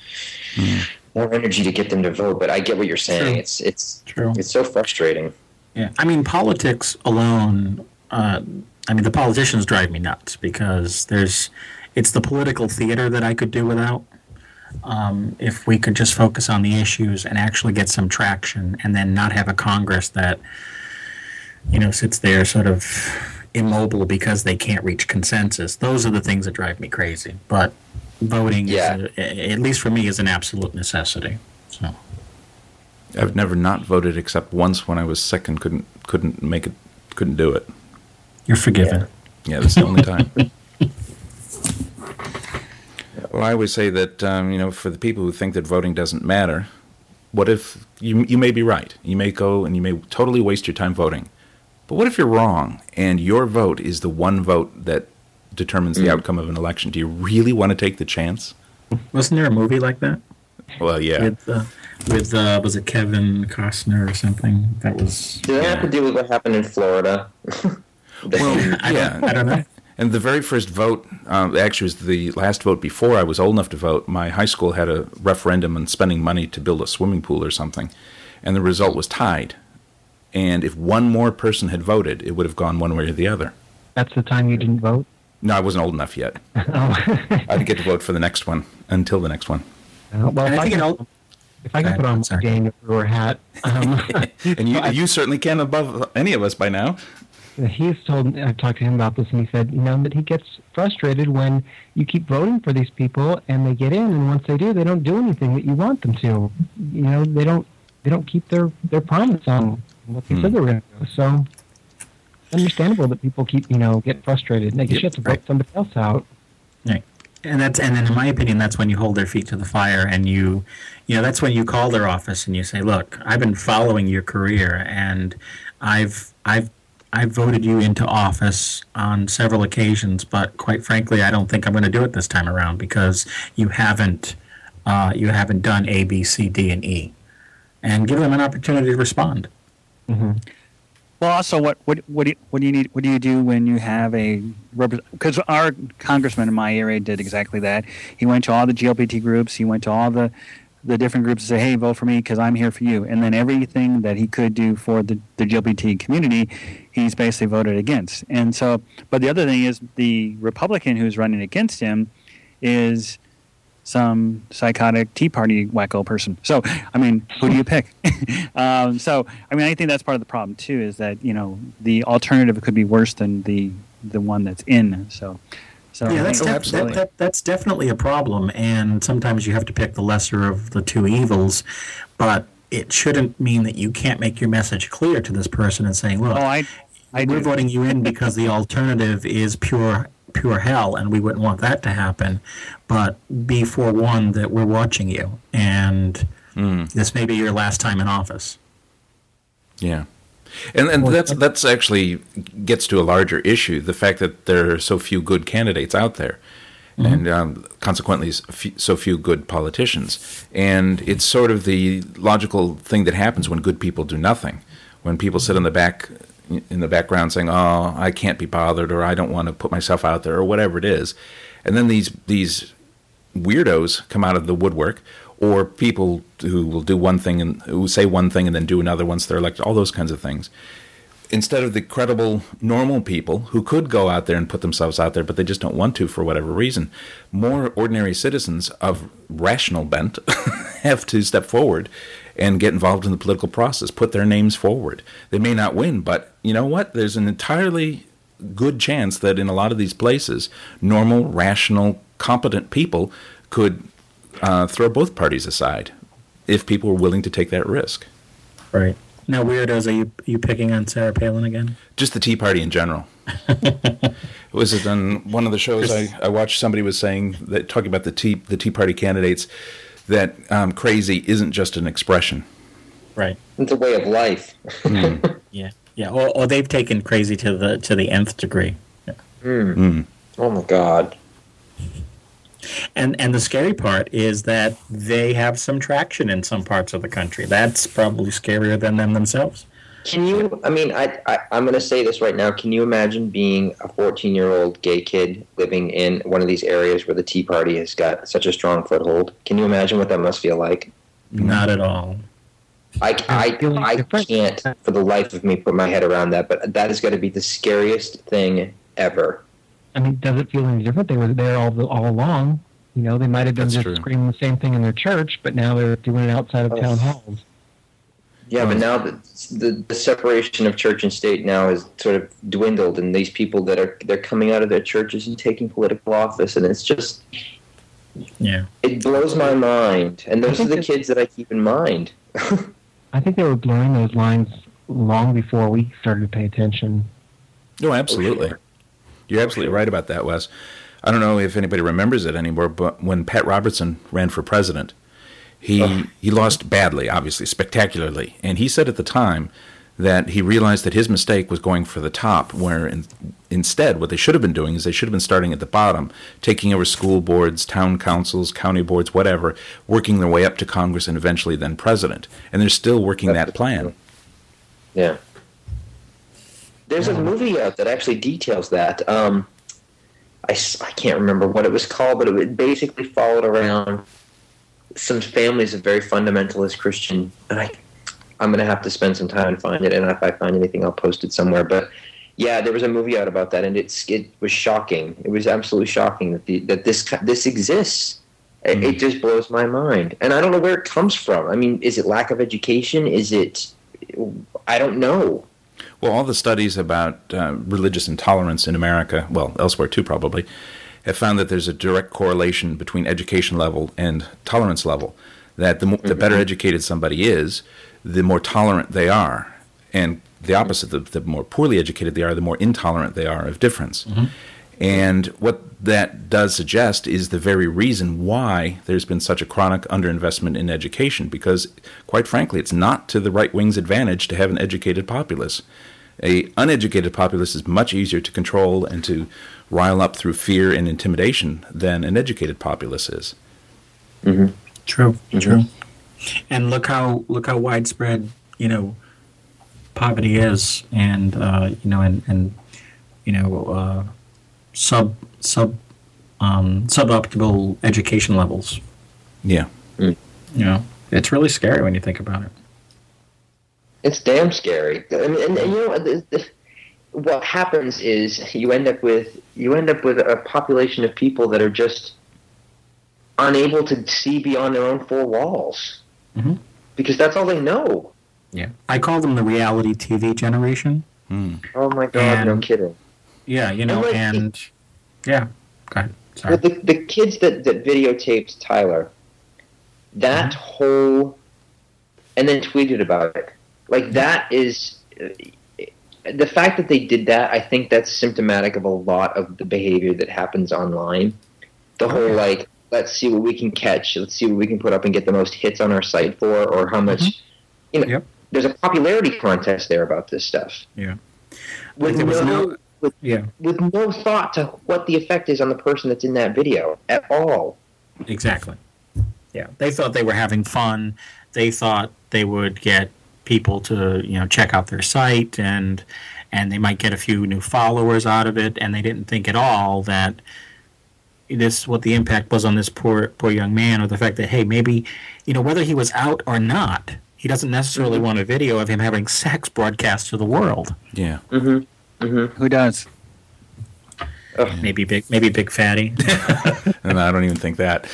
energy to get them to vote. But I get what you're saying.
True.
It's
True.
It's so frustrating.
Yeah, politics alone, the politicians drive me nuts because it's the political theater that I could do without. if we could just focus on the issues and actually get some traction, and then not have a Congress that, sits there sort of immobile because they can't reach consensus. Those are the things that drive me crazy. But voting, at least for me, is an absolute necessity. So
I've never not voted except once when I was sick and couldn't do it.
You're forgiven.
Yeah, that's the only time. Well, I always say that, for the people who think that voting doesn't matter, what if you may be right? You may go and you may totally waste your time voting. But what if you're wrong and your vote is the one vote that determines the outcome of an election? Do you really want to take the chance?
Wasn't there a movie like that?
Well, yeah.
With was it Kevin Costner or something? That was.
Did that have to do with what happened in Florida?
Well, I don't know. And the very first vote, actually was the last vote before I was old enough to vote. My high school had a referendum on spending money to build a swimming pool or something, and the result was tied. And if one more person had voted, it would have gone one way or the other.
That's the time you didn't vote?
No, I wasn't old enough yet.
Oh.
I didn't get to vote for the next one until the next one.
Well, if I can put on my Daniel Brewer hat.
And you certainly can above any of us by now.
I've talked to him about this, and he said, that he gets frustrated when you keep voting for these people, and they get in, and once they do, they don't do anything that you want them to. They don't keep their promise on what they said they were going to do. So, understandable that people keep, get frustrated, and I guess you have to vote somebody else out.
Right. And then, in my opinion, that's when you hold their feet to the fire, and that's when you call their office and you say, "Look, I've been following your career, and I've voted you into office on several occasions, but quite frankly, I don't think I'm going to do it this time around because you haven't done A, B, C, D, and E," and give them an opportunity to respond.
Mm-hmm.
Well, also, what do you do when you have because our congressman in my area did exactly that. He went to all the GLBT groups. He went to all the different groups and say, "Hey, vote for me because I'm here for you." And then everything that he could do for the GLBT community, he's basically voted against. And so, but the other thing is the Republican who's running against him is some psychotic Tea Party wacko person. So, I mean, who do you pick? I think that's part of the problem too, is that, the alternative could be worse than the one that's in. So
yeah, that's definitely a problem, and sometimes you have to pick the lesser of the two evils, but it shouldn't mean that you can't make your message clear to this person and saying, "Look, we're voting you in because the alternative is pure hell, and we wouldn't want that to happen, but be forewarned that we're watching you, and this may be your last time in office." Yeah.
And that's actually gets to a larger issue, the fact that there are so few good candidates out there, and consequently so few good politicians. And it's sort of the logical thing that happens when good people do nothing. When people sit in the background saying, "Oh, I can't be bothered," or "I don't want to put myself out there," or whatever it is. And then these weirdos come out of the woodwork, or people who will do one thing and who say one thing and then do another once they're elected, all those kinds of things. Instead of the credible, normal people who could go out there and put themselves out there, but they just don't want to for whatever reason, more ordinary citizens of rational bent have to step forward and get involved in the political process, put their names forward. They may not win, but you know what? There's an entirely good chance that in a lot of these places, normal, rational, competent people could throw both parties aside if people were willing to take that risk.
Right. Now, weirdos, are you picking on Sarah Palin again?
Just the Tea Party in general. Was it on one of the shows I watched? Somebody was saying that, talking about the Tea Party candidates, that crazy isn't just an expression.
Right.
It's a way of life.
Yeah. Or they've taken crazy to the nth degree. Yeah.
Oh my God.
And the scary part is that they have some traction in some parts of the country. That's probably scarier than them themselves.
Can you, I'm going to say this right now. Can you imagine being a 14-year-old gay kid living in one of these areas where the Tea Party has got such a strong foothold? Can you imagine what that must feel like?
Not at all.
I can't for the life of me put my head around that, but that is going to be the scariest thing ever.
I mean, does it feel any different? They were there all along. You know, they might have been
That's
just
true.
screaming the same thing in their church, but now they're doing it outside of town halls.
Yeah, but now the separation of church and state now has sort of dwindled, and these people they're coming out of their churches and taking political office, and it's just it blows my mind. And those are the kids that I keep in mind.
I think they were blurring those lines long before we started to pay attention.
No, absolutely.
Sure.
You're absolutely right about that, Wes. I don't know if anybody remembers it anymore, but when Pat Robertson ran for president, he lost badly, obviously, spectacularly. And he said at the time that he realized that his mistake was going for the top, where instead what they should have been doing is they should have been starting at the bottom, taking over school boards, town councils, county boards, whatever, working their way up to Congress and eventually then president. And they're still working that plan.
Yeah. There's a movie out that actually details that. I can't remember what it was called, but it basically followed around some families of very fundamentalist Christian. And I'm going to have to spend some time and find it, and if I find anything, I'll post it somewhere. But yeah, there was a movie out about that, and it was shocking. It was absolutely shocking that this exists. It just blows my mind, and I don't know where it comes from. I mean, is it lack of education? Is it? I don't know.
Well, all the studies about religious intolerance in America, well, elsewhere too probably, have found that there's a direct correlation between education level and tolerance level, that the better educated somebody is, the more tolerant they are. And the opposite, the more poorly educated they are, the more intolerant they are of difference. Mm-hmm. And what that does suggest is the very reason why there's been such a chronic underinvestment in education, because, quite frankly, it's not to the right wing's advantage to have an educated populace. An uneducated populace is much easier to control and to rile up through fear and intimidation than an educated populace is.
Mm-hmm.
True. And look how widespread, poverty is, and suboptimal education levels.
Yeah.
It's really scary when you think about it.
It's damn scary. I mean, and what happens is you end up with a population of people that are just unable to see beyond their own four walls, because that's all they know.
Yeah, I call them the reality TV generation.
Oh my God, no kidding.
Yeah, go ahead. Sorry.
Well, the kids that videotaped Tyler, that whole, and then tweeted about it. Like, that is, the fact that they did that, I think that's symptomatic of a lot of the behavior that happens online. The whole, like, let's see what we can catch, let's see what we can put up and get the most hits on our site for, or how much, there's a popularity contest there about this stuff.
Yeah.
With no thought to what the effect is on the person that's in that video at all.
Exactly. Yeah. They thought they were having fun. They thought they would get people to, check out their site, and they might get a few new followers out of it, and they didn't think at all that what the impact was on this poor young man, or the fact that, hey, maybe, whether he was out or not, he doesn't necessarily want a video of him having sex broadcast to the world.
Yeah.
Who does?
Maybe Big Fatty.
And I don't even think that.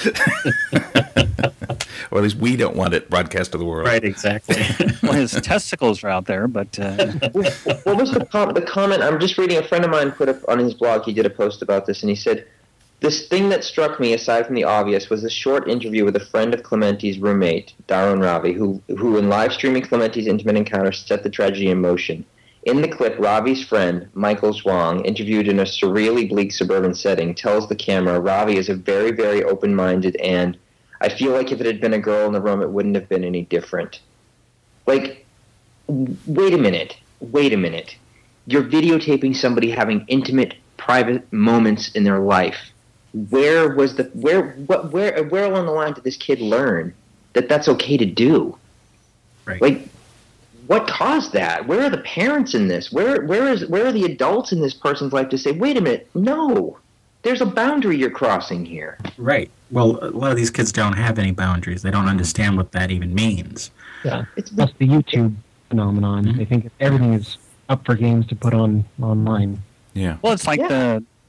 Or at least we don't want it broadcast to the world.
Right, exactly.
Well, his testicles are out there, but...
What was the comment? I'm just reading, a friend of mine put up on his blog, he did a post about this, and he said, "This thing that struck me, aside from the obvious, was a short interview with a friend of Clementi's roommate, Darren Ravi, who in live streaming Clementi's intimate encounter set the tragedy in motion. In the clip, Ravi's friend, Michael Zhuang, interviewed in a surreally bleak suburban setting, tells the camera Ravi is a very, very open-minded, and I feel like if it had been a girl in the room, it wouldn't have been any different." Like, wait a minute. You're videotaping somebody having intimate, private moments in their life. Where along the line did this kid learn that that's okay to do?
Right.
Like, what caused that? Where are the parents in this? Where are the adults in this person's life to say, wait a minute, no, there's a boundary you're crossing here?
Right. Well, a lot of these kids don't have any boundaries. They don't understand what that even means.
Yeah, that's the YouTube phenomenon. They think everything is up for games to put online.
Yeah.
Well, it's like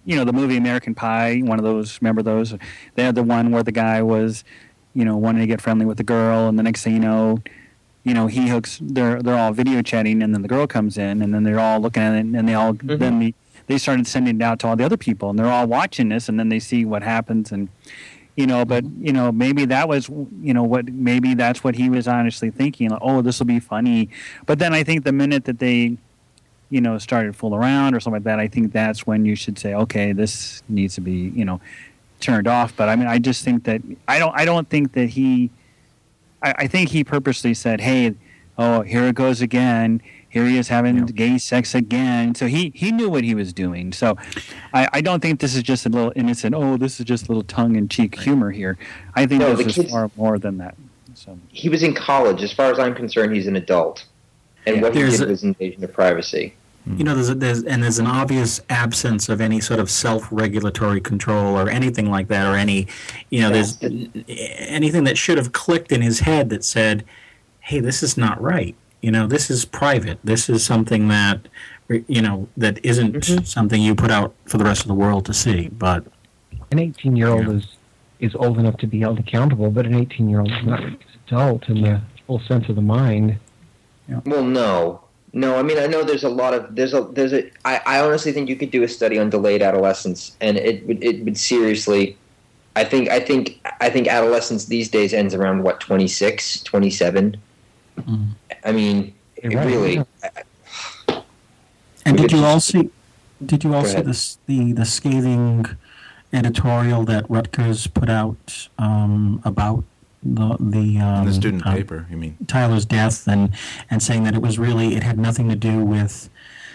the movie American Pie, one of those, remember those? They had the one where the guy was, wanting to get friendly with the girl, and the next thing he hooks, they're all video chatting, and then the girl comes in, and then they're all looking at it, and they all, then they started sending it out to all the other people, and they're all watching this, and then they see what happens, and, but, maybe that was, maybe that's what he was honestly thinking, like, oh, this will be funny. But then I think the minute that they, started to fool around or something like that, I think that's when you should say, okay, this needs to be, turned off. But I mean, I just think that, I don't think that I think he purposely said, hey, oh, here it goes again. Here he is having gay sex again. So he knew what he was doing. So I don't think this is just a little innocent, oh, this is just a little tongue-in-cheek humor here. I think this is far more than that. So
he was in college. As far as I'm concerned, he's an adult. And what he did was invasion of privacy.
There's an obvious absence of any sort of self-regulatory control or anything like that, or any, there's anything that should have clicked in his head that said, hey, this is not right. This is private. This is something that, that isn't something you put out for the rest of the world to see. But
an 18-year-old is old enough to be held accountable, but an 18-year-old is not an adult in the full sense of the mind.
Well, no. I mean, I know there's a lot of I honestly think you could do a study on delayed adolescence, and it would seriously. I think adolescence these days ends around 26, 27. I mean, really.
And did you all see this the scathing editorial that Rutgers put out about the
student paper, you mean?
Tyler's death, and saying that it had nothing to do with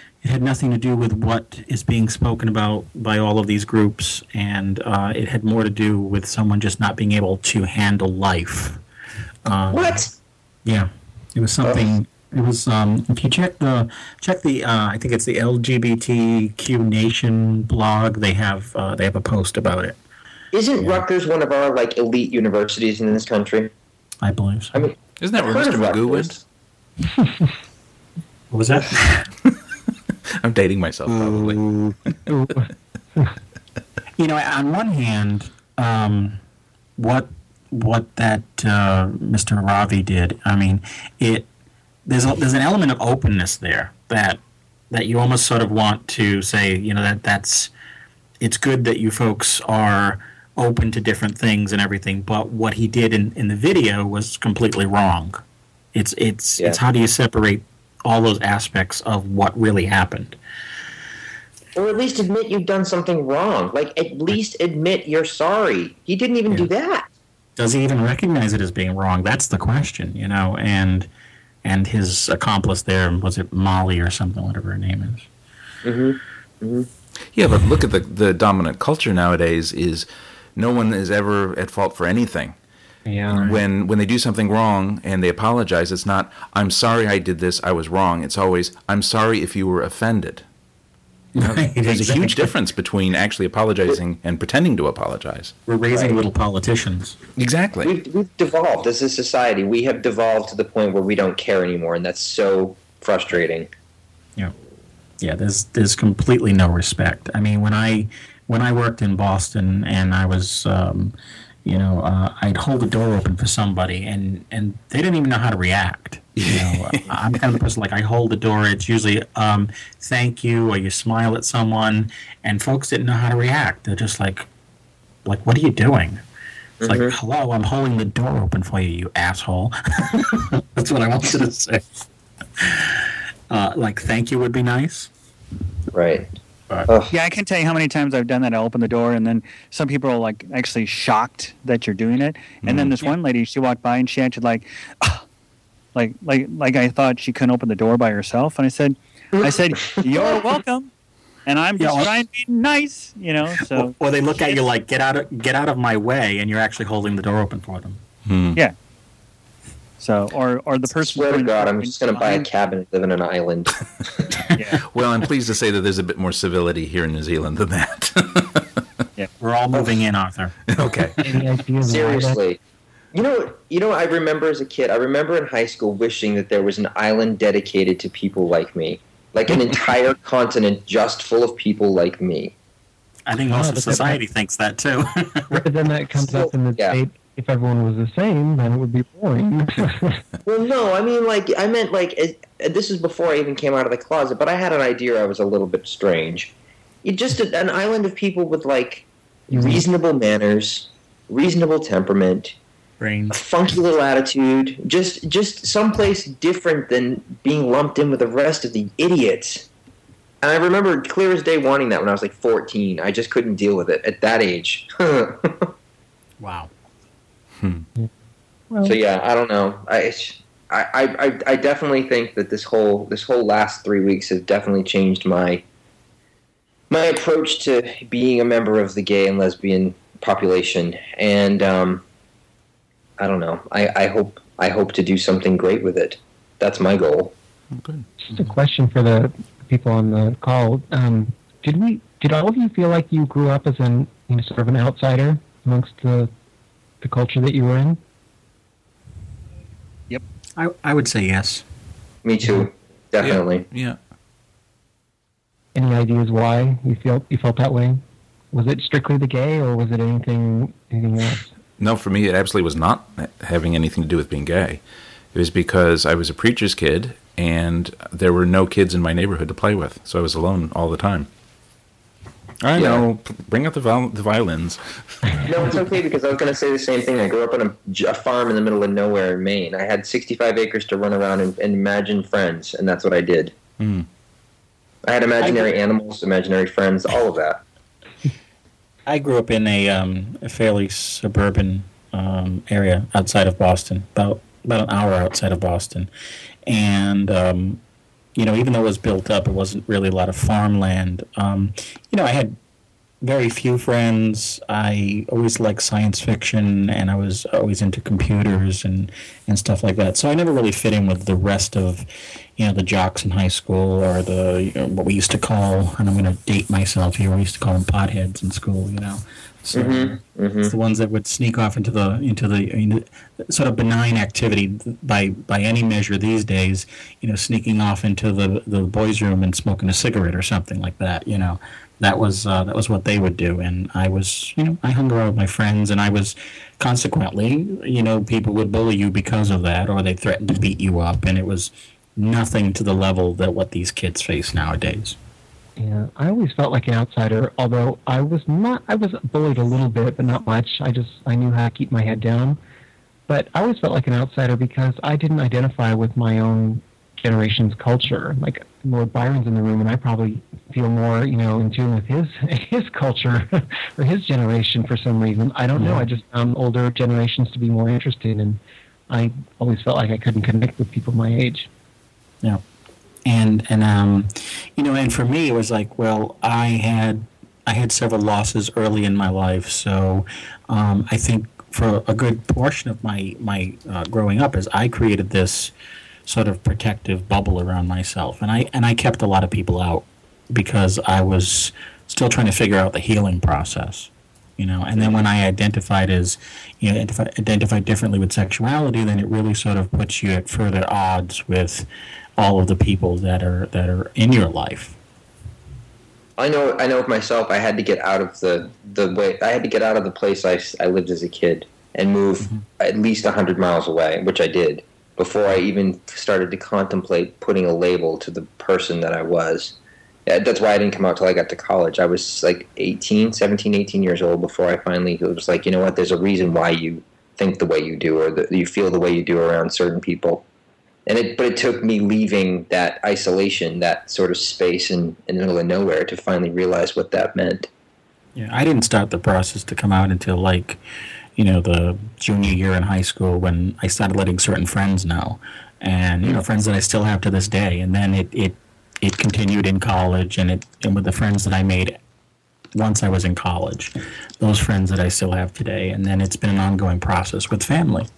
what is being spoken about by all of these groups, and it had more to do with someone just not being able to handle life.
What?
Yeah, it was something. It was if you check the I think it's the LGBTQ Nation blog. They have a post about it.
Isn't Rutgers one of our elite universities in this country?
I believe so.
I mean,
isn't that where Mr. Magoo went?
What was that?
I'm dating myself, probably.
On one hand, what that Mr. Ravi did, I mean, there's an element of openness there that you almost sort of want to say, that's it's good that you folks are open to different things and everything, but what he did in the video was completely wrong. It's how do you separate all those aspects of what really happened?
Or at least admit you've done something wrong. At least admit you're sorry. He didn't even do that.
Does he even recognize it as being wrong? That's the question, and his accomplice there, was it Molly or something, whatever her name is.
Mm-hmm. Mm-hmm.
Yeah, but look at the dominant culture nowadays is no one is ever at fault for anything.
Yeah.
When they do something wrong and they apologize, it's not, I'm sorry I did this, I was wrong. It's always, I'm sorry if you were offended. There's a huge difference between actually apologizing and pretending to apologize.
We're raising little politicians.
Exactly.
We've devolved as a society. We have devolved to the point where we don't care anymore, and that's so frustrating.
Yeah, there's completely no respect. I mean, when I worked in Boston and I was, I'd hold the door open for somebody and they didn't even know how to react. I'm kind of the person, I hold the door. It's usually thank you, or you smile at someone, and folks didn't know how to react. They're just like, what are you doing? It's like, hello, I'm holding the door open for you, you asshole. That's what I wanted to say. Thank you would be nice.
Right.
Yeah, I can't tell you how many times I've done that. I open the door, and then some people are actually shocked that you're doing it. And then this one lady, she walked by and she acted like I thought she couldn't open the door by herself. And I said, you're welcome. And I'm just trying to be nice, So
or they look at you like, get out of my way, and you're actually holding the door open for them.
Yeah. So, or the person.
Swear to God, I'm just going to buy a cabin and live in an island.
Yeah.
Well, I'm pleased to say that there's a bit more civility here in New Zealand than that.
Yeah, we're all moving in, Arthur.
Okay.
Seriously. You know, I remember as a kid, I remember in high school wishing that there was an island dedicated to people like me. An entire continent just full of people like me.
I think most of
but
society thinks that too.
But then that comes up in the debate. If everyone was the same, then it would be boring.
Well, no, I mean, I meant, this is before I even came out of the closet, but I had an idea I was a little bit strange. Just an island of people with, reasonable manners, reasonable temperament, a funky little attitude, just someplace different than being lumped in with the rest of the idiots. And I remember clear as day wanting that when I was 14. I just couldn't deal with it at that age.
Wow.
Well,
So yeah, I don't know. I definitely think that this whole last 3 weeks have definitely changed my approach to being a member of the gay and lesbian population, and I don't know. I hope to do something great with it. That's my goal.
Good.
just a question for the people on the call. Did all of you feel like you grew up as sort of an outsider amongst the culture that you were in?
Yep.
I would say yes.
Me too. Definitely.
Yeah.
Any ideas why you felt that way? Was it strictly the gay, or was it anything else?
No, for me, it absolutely was not having anything to do with being gay. It was because I was a preacher's kid, and there were no kids in my neighborhood to play with, so I was alone all the time. I know. Bring out the violins.
No, it's okay, because I was going to say the same thing. I grew up on a farm in the middle of nowhere in Maine. I had 65 acres to run around and imagine friends, and that's what I did.
Mm.
I had imaginary animals, imaginary friends, all of that.
I grew up in a fairly suburban area outside of Boston, about an hour outside of Boston, and even though it was built up, it wasn't really a lot of farmland. I had very few friends. I always liked science fiction, and I was always into computers and stuff like that. So I never really fit in with the rest of, the jocks in high school, or what we used to call, and I'm going to date myself here, we used to call them potheads in school, So it's the ones that would sneak off into the sort of benign activity by any measure these days, sneaking off into the boys' room and smoking a cigarette or something like that, That was what they would do, and I was, I hung around with my friends, and I was, consequently, people would bully you because of that, or they threatened to beat you up, and it was nothing to the level that what these kids face nowadays.
Yeah, I always felt like an outsider, although I was bullied a little bit, but not much. I knew how to keep my head down. But I always felt like an outsider because I didn't identify with my own generation's culture. Like, Lord Byron's in the room, and I probably feel more, in tune with his culture or his generation for some reason. I don't know. I just found older generations to be more interesting, and I always felt like I couldn't connect with people my age.
Yeah. And for me, it was like, well, I had several losses early in my life, so I think for a good portion of my growing up, is I created this sort of protective bubble around myself, and I kept a lot of people out because I was still trying to figure out the healing process, And then when I identified identified differently with sexuality, then it really sort of puts you at further odds with all of the people that are in your life.
I know of myself, I had to get out of I had to get out of the place I lived as a kid and move at least 100 miles away, which I did, before I even started to contemplate putting a label to the person that I was. That's why I didn't come out till I got to college. I was 17, 18 years old before I finally was like, you know what, there's a reason why you think the way you do, or that you feel the way you do around certain people. But it took me leaving that isolation, that sort of space in the middle of nowhere, to finally realize what that meant.
Yeah, I didn't start the process to come out until the junior year in high school, when I started letting certain friends know, and friends that I still have to this day. And then it continued in college, and with the friends that I made once I was in college, those friends that I still have today. And then it's been an ongoing process with family,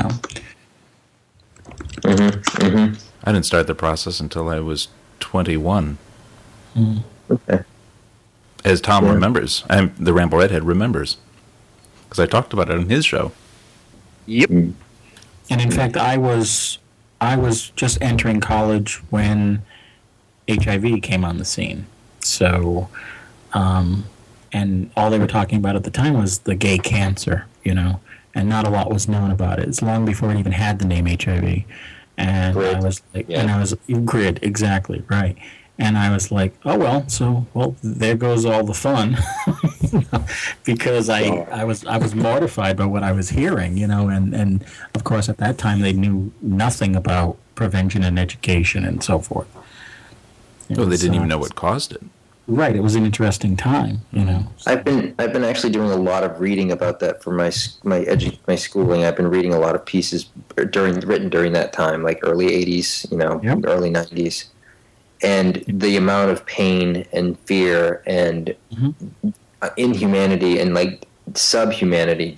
I didn't start the process until I was 21.
Okay.
As Tom remembers, the Ramble Redhead remembers, because I talked about it on his show.
Yep.
And in fact, I was just entering college when HIV came on the scene. So, and all they were talking about at the time was the gay cancer, and not a lot was known about it. It's long before it even had the name HIV. And
GRID.
I was like, GRID, exactly, right. And I was like, oh, well, there goes all the fun. Because I was mortified by what I was hearing, and of course at that time they knew nothing about prevention and education and so forth.
They didn't even know what caused it.
Right, it was an interesting time,
I've been actually doing a lot of reading about that for my schooling. I've been reading a lot of pieces written during that time, like early 80s,
Yep.
early 90s. And the amount of pain and fear and inhumanity and like subhumanity,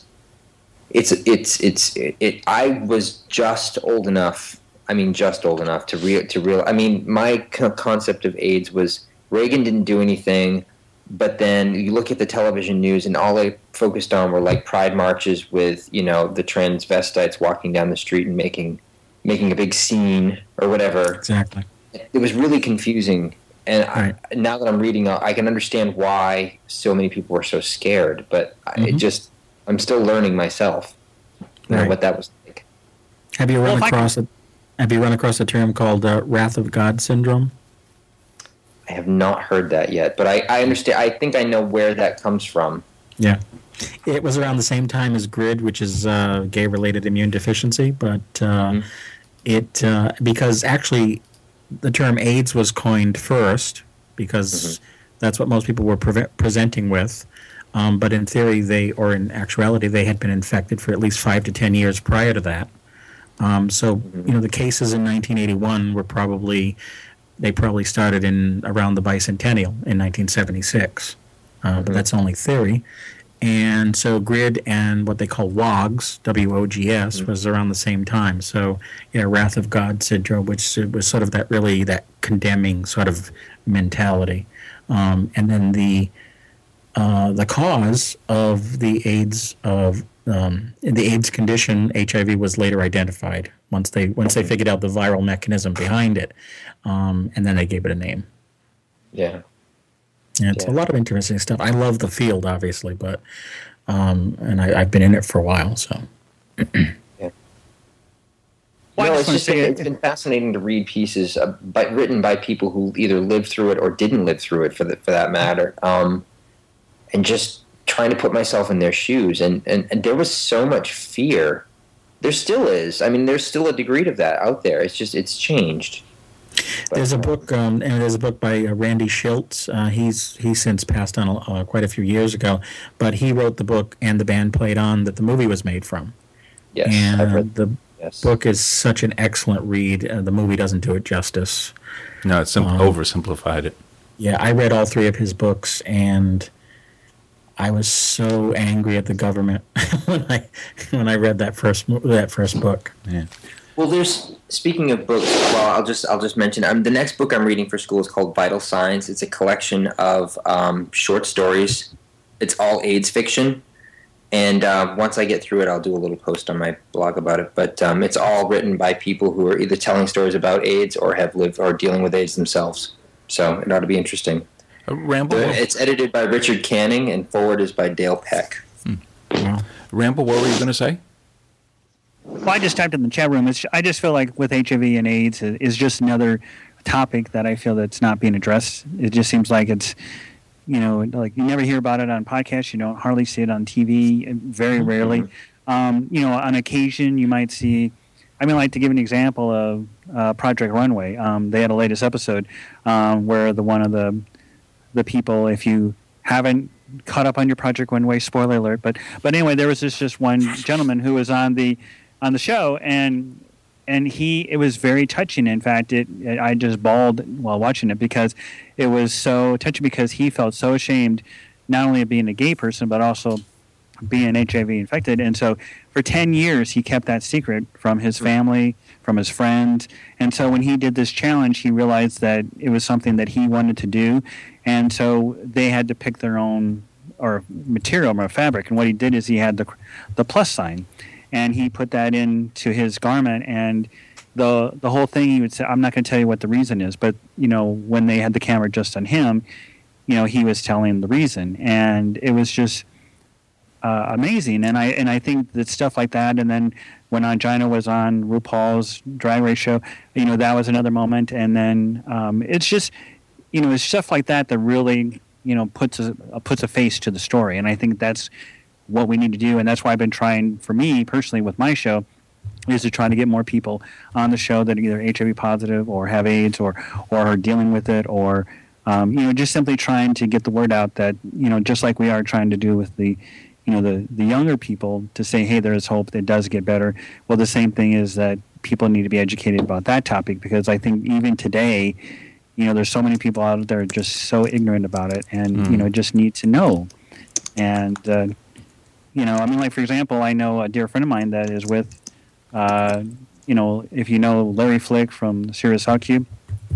I was just old enough. I mean, just old enough to real. I mean, my concept of AIDS was Reagan didn't do anything, but then you look at the television news and all they focused on were like pride marches with the transvestites walking down the street and making a big scene or whatever.
Exactly.
It was really confusing, and
Right.
now that I'm reading, I can understand why so many people were so scared. But I'm still learning myself
Right.
what that was like.
Have you run across a term called Wrath of God syndrome?
I have not heard that yet, but I understand. I think I know where that comes from.
Yeah. It was around the same time as GRID, which is gay-related immune deficiency, but because actually the term AIDS was coined first, because that's what most people were presenting with. But in theory, in actuality, they had been infected for at least 5 to 10 years prior to that. The cases in 1981 were probably started in around the bicentennial in 1976. But that's only theory. And so GRID and what they call WOGS, W-O-G-S, was around the same time. So, Wrath of God syndrome, which was sort of that condemning sort of mentality. And then the cause of the AIDS condition, HIV, was later identified once they figured out the viral mechanism behind it, and then they gave it a name.
Yeah.
Yeah, it's a lot of interesting stuff. I love the field, obviously, but and I've been in it for a while, so.
Yeah. Well, it's been fascinating to read pieces written by people who either lived through it or didn't live through it, for that matter, and just trying to put myself in their shoes. And there was so much fear. There still is. I mean, there's still a degree of that out there. It's changed.
There's a book, by Randy Shilts. He's since passed on quite a few years ago, but he wrote the book and the band played on that the movie was made from.
Yes,
and
I've read
the book is such an excellent read. The movie doesn't do it justice.
No, it's oversimplified it.
Yeah, I read all 3 of his books, and I was so angry at the government when I read that first book.
Yeah.
Well, speaking of books. Well, I'll just mention. The next book I'm reading for school is called Vital Signs. It's a collection of short stories. It's all AIDS fiction, and once I get through it, I'll do a little post on my blog about it. But it's all written by people who are either telling stories about AIDS or have lived or dealing with AIDS themselves. So it ought to be interesting.
Ramble.
It's edited by Richard Canning, and forward is by Dale Peck.
Wow.
Ramble, what were you going to say?
Well, I just typed in the chat room. I just feel like with HIV and AIDS is just another topic that I feel that's not being addressed. It just seems like it's, like you never hear about it on podcasts. You don't hardly see it on TV, very rarely. On occasion you might see. I mean, like to give an example of Project Runway. They had a latest episode where one of the people, if you haven't caught up on your Project Runway, spoiler alert, but anyway, there was just one gentleman who was on the show, and it was very touching. In fact, I just bawled while watching it because it was so touching, because he felt so ashamed not only of being a gay person but also being HIV infected. And so for 10 years he kept that secret from his family, from his friends. And so when he did this challenge, he realized that it was something that he wanted to do, and so they had to pick their own material or fabric. And what he did is he had the plus sign, and he put that into his garment. And the whole thing, he would say, I'm not going to tell you what the reason is, but when they had the camera just on him, he was telling the reason, and it was just amazing. And I think that stuff like that, and then when Angina was on RuPaul's Drag Race show, that was another moment. And then it's just, it's stuff like that that really, puts a face to the story. And I think that's what we need to do, and that's why I've been trying, for me personally, with my show, is to try to get more people on the show that are either HIV positive or have AIDS or are dealing with it, or just simply trying to get the word out that just like we are trying to do with the the younger people, to say, hey, there's hope, it does get better. Well, the same thing is that people need to be educated about that topic, because I think even today, there's so many people out there just so ignorant about it, and just need to know. And like, for example, I know a dear friend of mine that is with if you know Larry Flick from Sirius Outcube,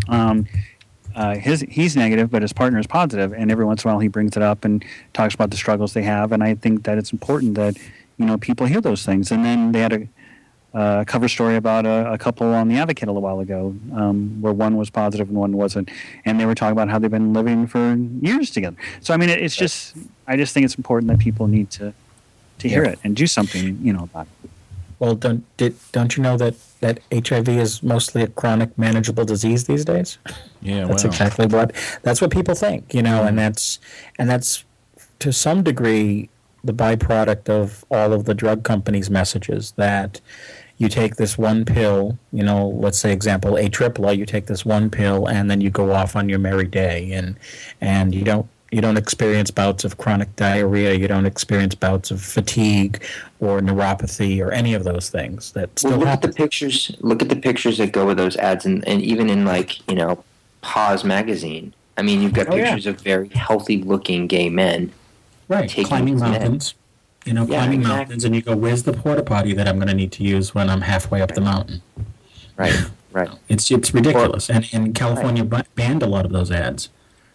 he's negative, but his partner is positive, and every once in a while he brings it up and talks about the struggles they have. And I think that it's important that people hear those things. And then they had a cover story about a couple on The Advocate a little while ago, where one was positive and one wasn't, and they were talking about how they've been living for years together. So I mean, it's just, I just think it's important that people need to hear it and do something about it.
Well, don't you know that HIV is mostly a chronic manageable disease these days?
Yeah,
that's exactly that's what people think, and that's to some degree the byproduct of all of the drug companies' messages, that you take this one pill, let's say example AAA, you take this one pill and then you go off on your merry day, and you don't experience bouts of chronic diarrhea, you don't experience bouts of fatigue or neuropathy or any of those things that still happen.
Look at the pictures that go with those ads, and even in Pause magazine. I mean, you've got pictures of very healthy looking gay men.
Right, climbing mountains. Climbing mountains, and you go, where's the porta potty that I'm going to need to use when I'm halfway up the mountain?
Right.
It's ridiculous. And California banned a lot of those ads.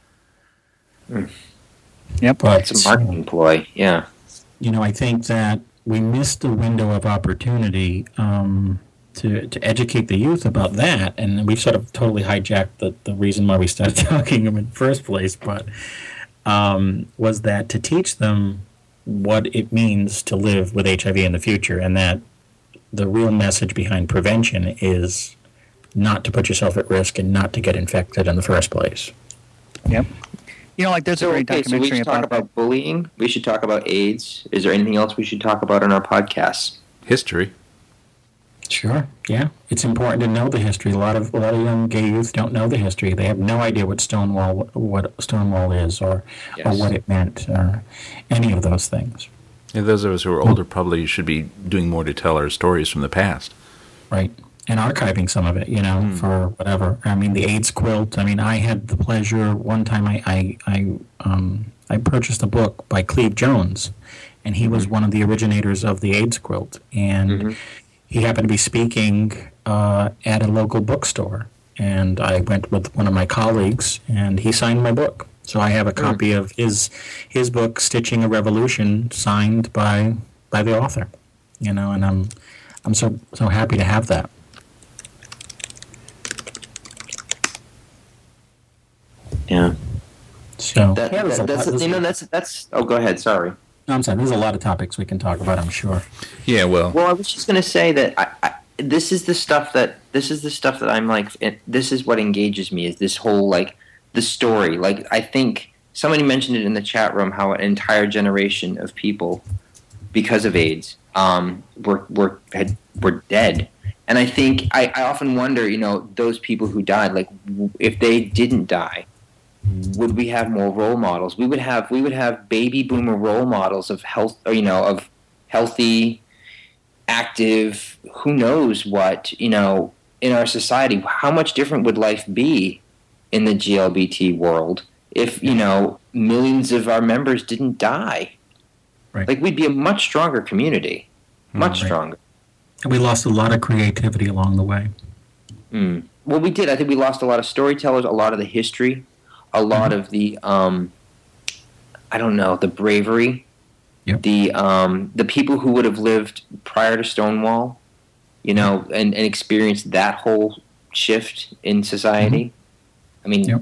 Yep.
But it's a marketing ploy, yeah.
I think that we missed the window of opportunity to educate the youth about that, and we've sort of totally hijacked the reason why we started talking in the first place, but was that to teach them what it means to live with HIV in the future, and that the real message behind prevention is not to put yourself at risk and not to get infected in the first place.
Yep. There's a great documentary
so we should talk about bullying. We should talk about AIDS. Is there anything else we should talk about on our podcast?
History.
Sure. Yeah, it's important to know the history. A lot of young gay youth don't know the history. They have no idea what Stonewall is, or what it meant, or any of those things.
And those of us who are older probably should be doing more to tell our stories from the past.
Right. And archiving some of it, for whatever. I mean, the AIDS quilt. I mean, I had the pleasure one time. I purchased a book by Cleve Jones, and he was one of the originators of the AIDS quilt. And he happened to be speaking at a local bookstore, and I went with one of my colleagues, and he signed my book. So I have a copy of his book, Stitching a Revolution, signed by the author. And I'm so happy to have that.
Yeah.
So
that's. Oh, go ahead. Sorry.
No, I'm sorry. There's a lot of topics we can talk about, I'm sure.
Yeah. Well,
I was just going to say that this is the stuff that I'm like. This is what engages me. Is this whole the story? I think somebody mentioned it in the chat room how an entire generation of people, because of AIDS, were dead. And I think I often wonder, those people who died, if they didn't die, would we have more role models? We would have baby boomer role models of health, of healthy, active, who knows what, in our society. How much different would life be in the GLBT world if, millions of our members didn't die?
Right.
We'd be a much stronger community, much stronger.
And we lost a lot of creativity along the way.
Well, we did. I think we lost a lot of storytellers, a lot of the history, a lot of the, the bravery, the people who would have lived prior to Stonewall, and experienced that whole shift in society. I mean,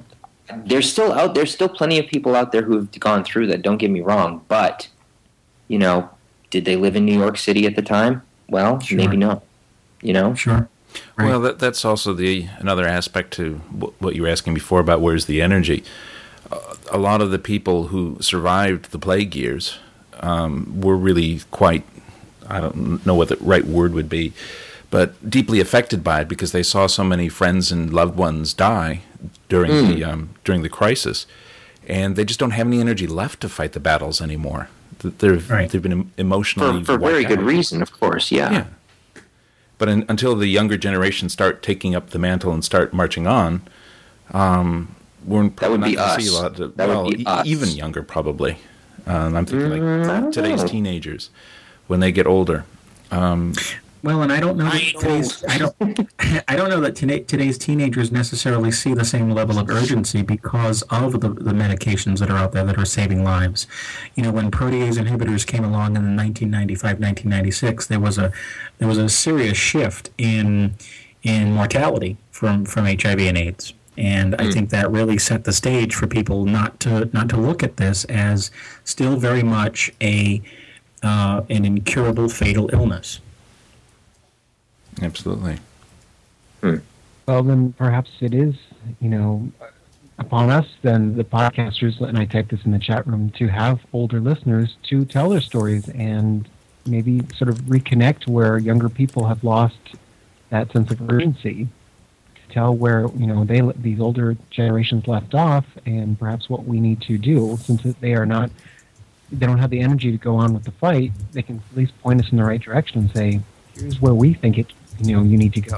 There's still plenty of people out there who have gone through that. Don't get me wrong, but did they live in New York City at the time? Well,
Sure.
maybe not.
Sure. Right.
Well, that's also another aspect to what you were asking before about where's the energy. A lot of the people who survived the plague years were really quite, I don't know what the right word would be, but deeply affected by it because they saw so many friends and loved ones die during the crisis, and they just don't have any energy left to fight the battles anymore. They've been emotionally
for very good
out.
reason, of course. Yeah.
But until the younger generation start taking up the mantle and start marching on, we're probably not going to see a lot of, even younger probably. I'm thinking like today's teenagers when they get older.
Well, and I don't know that I don't know that today's teenagers necessarily see the same level of urgency because of the medications that are out there that are saving lives. When protease inhibitors came along in 1995, 1996, there was a serious shift in mortality from HIV and AIDS. And I think that really set the stage for people not to look at this as still very much an incurable fatal illness.
Absolutely.
Well, then perhaps it is, upon us, then the podcasters, and I typed this in the chat room, to have older listeners to tell their stories and maybe sort of reconnect where younger people have lost that sense of urgency. Tell where these older generations left off, and perhaps what we need to do, since they don't have the energy to go on with the fight. They can at least point us in the right direction and say, here's where we think you need to go.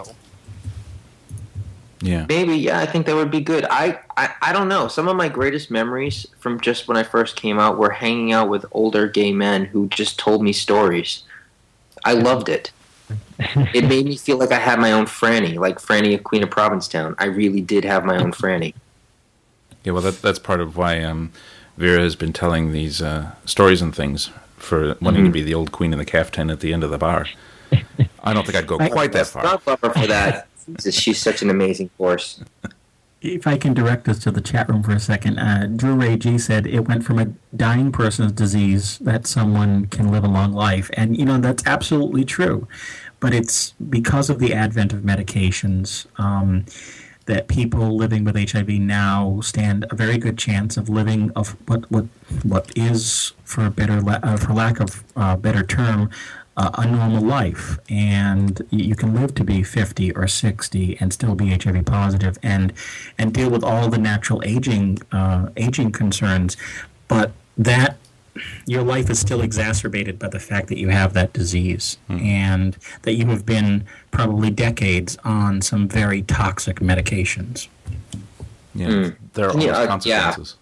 Yeah.
Maybe, yeah, I think that would be good. I don't know. Some of my greatest memories from just when I first came out were hanging out with older gay men who just told me stories. I loved it. It made me feel like I had my own Franny, like Franny of Queen of Provincetown. I really did have my own Franny.
Yeah, well, that's part of why Vera has been telling these stories and things for wanting to be the old queen in the caftan at the end of the bar. I don't think I'd go quite that far.
Not love her for that. She's such an amazing force.
If I can direct us to the chat room for a second, Drew Ray G said it went from a dying person's disease that someone can live a long life. And, that's absolutely true. But it's because of the advent of medications that people living with HIV now stand a very good chance of living of what is, for lack of a better term, a normal life. And you can live to be 50 or 60 and still be HIV positive and deal with all the natural aging concerns, but that your life is still exacerbated by the fact that you have that disease and that you have been probably decades on some very toxic medications.
Yeah, there are always consequences.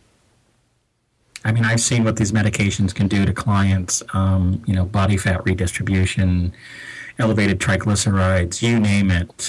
I mean, I've seen what these medications can do to clients, body fat redistribution, elevated triglycerides, you name it.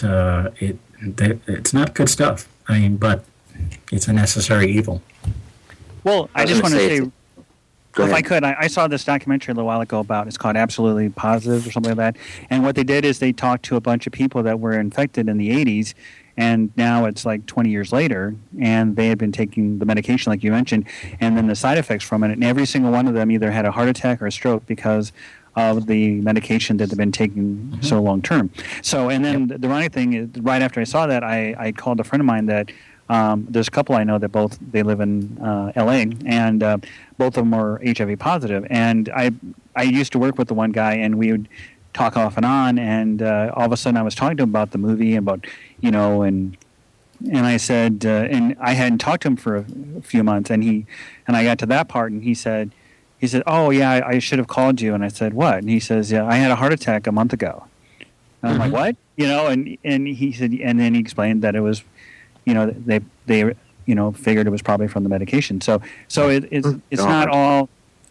It's not good stuff. I mean, but it's a necessary evil.
Well, I just want to say,
Go
if
ahead.
I could, I saw this documentary a little while ago it's called Absolutely Positive or something like that. And what they did is they talked to a bunch of people that were infected in the 80s, and now it's like 20 years later, and they had been taking the medication like you mentioned, and then the side effects from it, and every single one of them either had a heart attack or a stroke because of the medication that they've been taking so long term. So, and then the funny thing is, right after I saw that, I called a friend of mine that there's a couple I know that they live in LA, and both of them are HIV positive. And I used to work with the one guy, and we would talk off and on. And all of a sudden, I was talking to him about the movie, about and I said, and I hadn't talked to him for a few months, and I got to that part, and he said, "Oh yeah, I should have called you." And I said, "What?" And he says, "Yeah, I had a heart attack a month ago." And I'm like, "What?" And he said, and then he explained that it was, they figured it was probably from the medication. So it's not all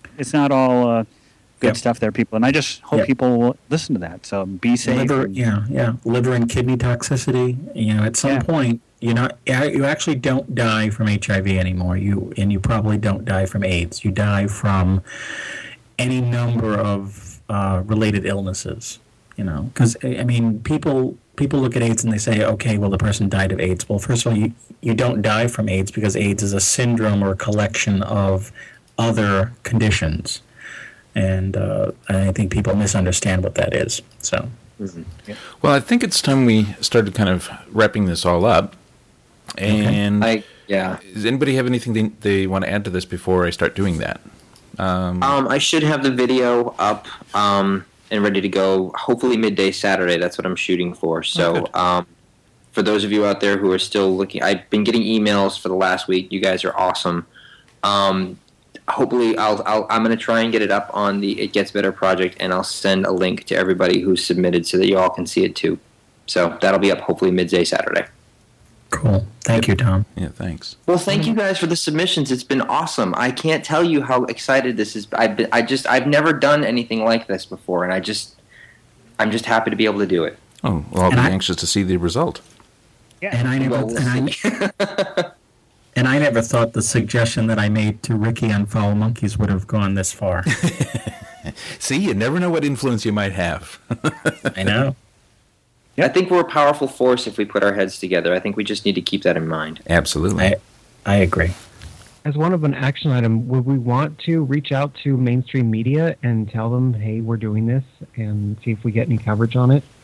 good stuff there, people. And I just hope people will listen to that. So be safe.
Liver and kidney toxicity. At some point, you actually don't die from HIV anymore. You probably don't die from AIDS. You die from any number of related illnesses. Because I mean, people look at AIDS and they say, okay, well, the person died of AIDS. Well, first of all, you don't die from AIDS because AIDS is a syndrome or a collection of other conditions, and I think people misunderstand what that is. So,
Well, I think it's time we started kind of wrapping this all up. And does anybody have anything they want to add to this before I start doing that?
I should have the video up and ready to go. Hopefully midday Saturday. That's what I'm shooting for. So, for those of you out there who are still looking, I've been getting emails for the last week. You guys are awesome. Hopefully, I'm going to try and get it up on the It Gets Better project, and I'll send a link to everybody who's submitted so that you all can see it too. So that'll be up hopefully midday Saturday.
Cool. Thank you, Tom.
Yeah, thanks.
Well, thank you guys for the submissions. It's been awesome. I can't tell you how excited this is. I've never done anything like this before, and I'm just happy to be able to do it.
Oh, well, I'll be anxious to see the result.
Yeah.
And I never thought the suggestion that I made to Ricky on Foul Monkeys would have gone this far.
See, you never know what influence you might have.
I know.
I think we're a powerful force if we put our heads together. I think we just need to keep that in mind.
Absolutely.
I agree.
As one of an action item, would we want to reach out to mainstream media and tell them, hey, we're doing this, and see if we get any coverage on it?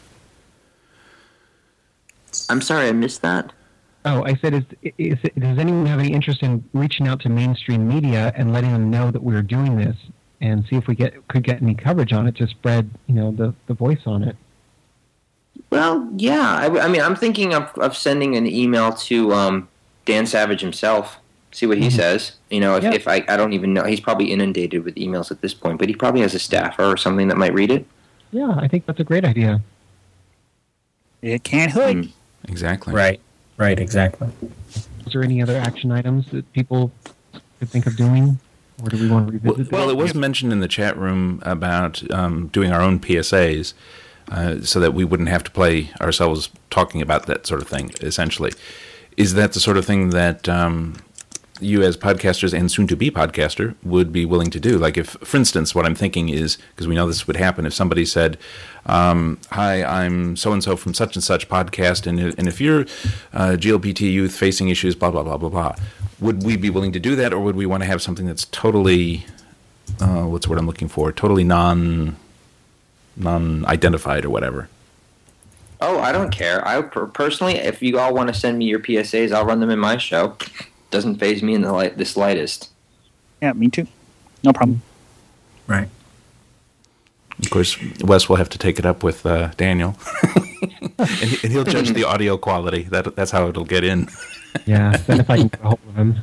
I'm sorry, I missed that.
Oh, I said, does anyone have any interest in reaching out to mainstream media and letting them know that we're doing this, and see if we could get any coverage on it to spread, the voice on it?
Well, yeah. I mean, I'm thinking of sending an email to Dan Savage himself, see what he says. If I don't even know, he's probably inundated with emails at this point, but he probably has a staffer or something that might read it.
Yeah, I think that's a great idea.
It can't hurt.
Exactly.
Right, exactly.
Is there any other action items that people could think of doing? Or do we want to revisit
Well, it was mentioned in the chat room about doing our own PSAs so that we wouldn't have to play ourselves talking about that sort of thing, essentially. Is that the sort of thing that you as podcasters and soon-to-be podcaster would be willing to do? Like if, for instance, what I'm thinking is, because we know this would happen, if somebody said, hi, I'm so-and-so from such-and-such podcast, and if you're GLBT youth facing issues, blah, blah, blah, blah, blah, would we be willing to do that, or would we want to have something that's totally, what's the word I'm looking for, totally non-identified or whatever?
Oh, I don't care. Personally, if you all want to send me your PSAs, I'll run them in my show. Doesn't faze me in the slightest.
Yeah, me too. No problem.
Right.
Of course, Wes will have to take it up with Daniel, and he'll judge the audio quality. That's how it'll get in.
Yeah, then if I can get a hold of him.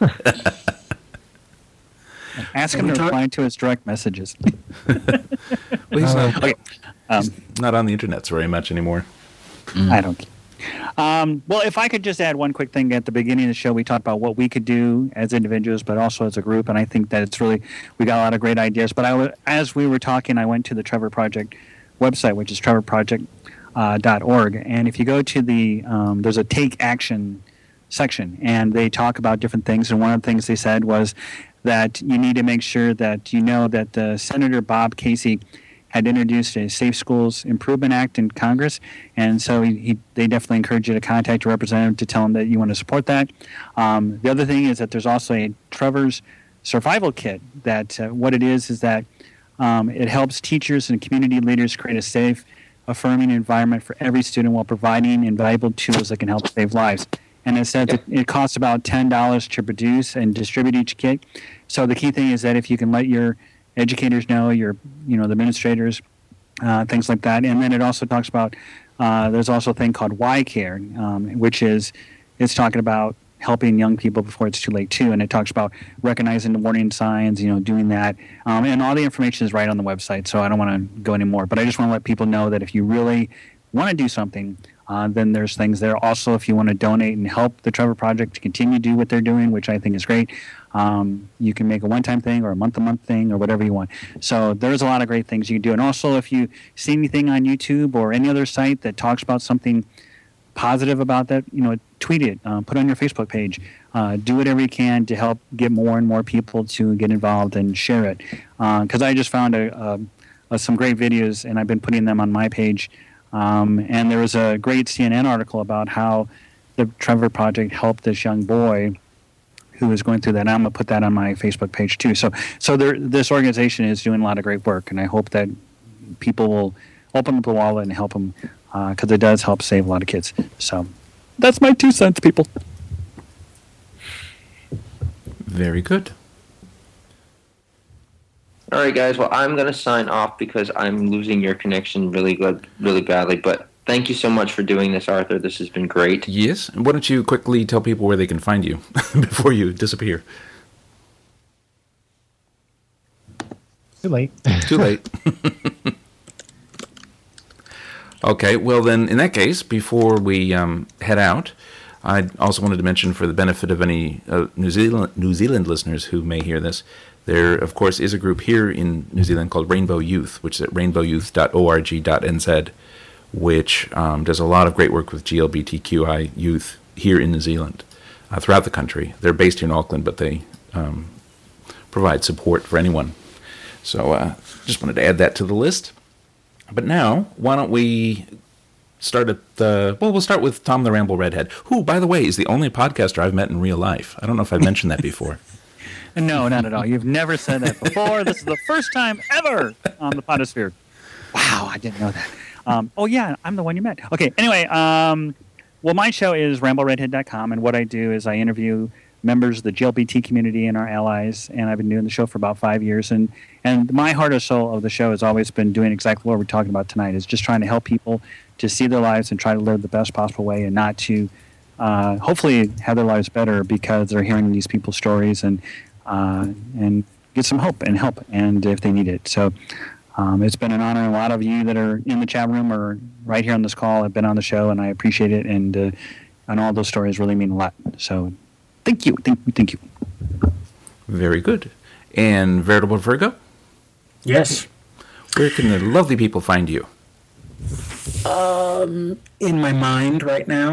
Ask him to reply to his direct messages.
Well, he's not on the internet very much anymore.
I don't care. Well, if I could just add one quick thing at the beginning of the show, we talked about what we could do as individuals, but also as a group, and I think that it's really, we got a lot of great ideas. But as we were talking, I went to the Trevor Project website, which is trevorproject.org, and if you go to there's a Take Action section, and they talk about different things, and one of the things they said was that you need to make sure that that Senator Bob Casey had introduced a Safe Schools Improvement Act in Congress, and so they definitely encourage you to contact a representative to tell them that you want to support that. The other thing is that there's also a Trevor's Survival Kit that what it is that it helps teachers and community leaders create a safe, affirming environment for every student while providing invaluable tools that can help save lives. And it says it costs about $10 to produce and distribute each kit. So the key thing is that if you can let your educators know, the administrators, things like that. And then it also talks about there's also a thing called Y Care, which it's talking about helping young people before it's too late too. And it talks about recognizing the warning signs, doing that. And all the information is right on the website. So I don't want to go anymore, but I just want to let people know that if you really want to do something, then there's things there. Also, if you want to donate and help the Trevor Project to continue to do what they're doing, which I think is great, you can make a one-time thing or a month-to-month thing or whatever you want. So there's a lot of great things you can do. And also, if you see anything on YouTube or any other site that talks about something positive about that, tweet it, put it on your Facebook page. Do whatever you can to help get more and more people to get involved and share it. Because I just found a some great videos, and I've been putting them on my page. And there was a great CNN article about how the Trevor Project helped this young boy who was going through that. And I'm going to put that on my Facebook page too. So this organization is doing a lot of great work, and I hope that people will open up the wallet and help them, because it does help save a lot of kids. So that's my 2 cents, people.
Very good.
All right, guys. Well, I'm going to sign off because I'm losing your connection really badly. But thank you so much for doing this, Arthur. This has been great.
Yes. And why don't you quickly tell people where they can find you before you disappear?
Too late.
Too late. Okay. Well, then, in that case, before we head out, I also wanted to mention, for the benefit of any New Zealand listeners who may hear this, there, of course, is a group here in New Zealand called Rainbow Youth, which is at rainbowyouth.org.nz, which does a lot of great work with GLBTQI youth here in New Zealand, throughout the country. They're based here in Auckland, but they provide support for anyone. So just wanted to add that to the list. But now, why don't we start at we'll start with Tom the Ramble Redhead, who, by the way, is the only podcaster I've met in real life. I don't know if I've mentioned that before.
No, not at all. You've never said that before. This is the first time ever on the Podosphere. Wow, I didn't know that. Oh, yeah, I'm the one you met. Okay, anyway, well, my show is rambleredhead.com, and what I do is I interview members of the GLBT community and our allies, and I've been doing the show for about 5 years. And my heart and soul of the show has always been doing exactly what we're talking about tonight, is just trying to help people to see their lives and try to live the best possible way, and not to hopefully have their lives better because they're hearing these people's stories, and get some hope and help, and if they need it. So it's been an honor. A lot of you that are in the chat room or right here on this call have been on the show, and I appreciate it, and all those stories really mean a lot. So thank you.
Very good. And Veritable Virgo?
Yes.
Where can the lovely people find you?
In my mind right now.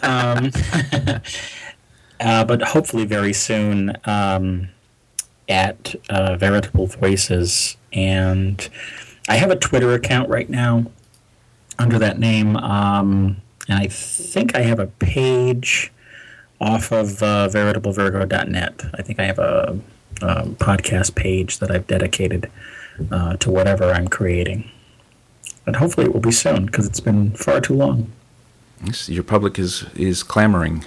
But hopefully very soon at Veritable Voices. And I have a Twitter account right now under that name. And I think I have a page off of veritablevirgo.net. I think I have a podcast page that I've dedicated to whatever I'm creating. And hopefully it will be soon, because it's been far too long.
Yes, your public is clamoring.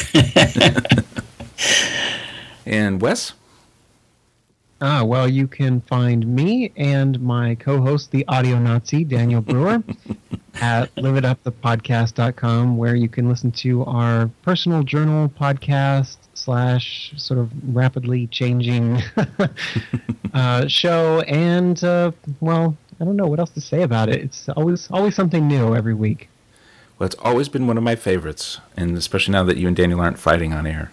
And Wes?
Well, you can find me and my co-host, the Audio Nazi, Daniel Brewer, at liveitupthepodcast.com, where you can listen to our personal journal podcast / sort of rapidly changing show. And, well, I don't know what else to say about it. It's always something new every week.
Well, it's always been one of my favorites, and especially now that you and Daniel aren't fighting on air.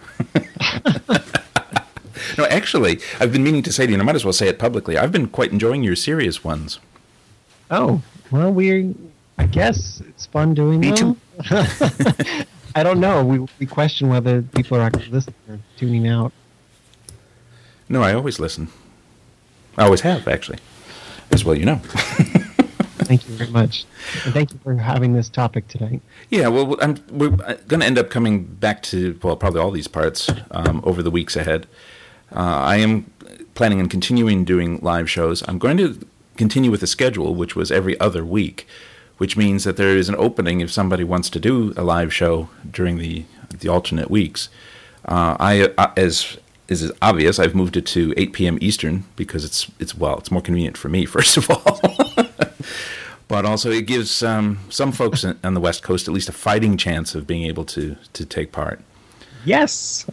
No, actually, I've been meaning to say to you, and I might as well say it publicly, I've been quite enjoying your serious ones.
Oh, well, I guess it's fun doing
Me
them.
too.
I don't know. We question whether people are actually listening or tuning out.
No, I always listen. I always have, actually. As well, you know.
Thank you very much. And thank you for having this topic tonight.
Yeah, well, we're going to end up coming back to, well, probably all these parts over the weeks ahead. I am planning on continuing doing live shows. I'm going to continue with the schedule, which was every other week, which means that there is an opening if somebody wants to do a live show during the alternate weeks. As is obvious, I've moved it to 8 p.m. Eastern because it's more convenient for me, first of all. But also it gives some folks on the West Coast at least a fighting chance of being able to take part.
Yes!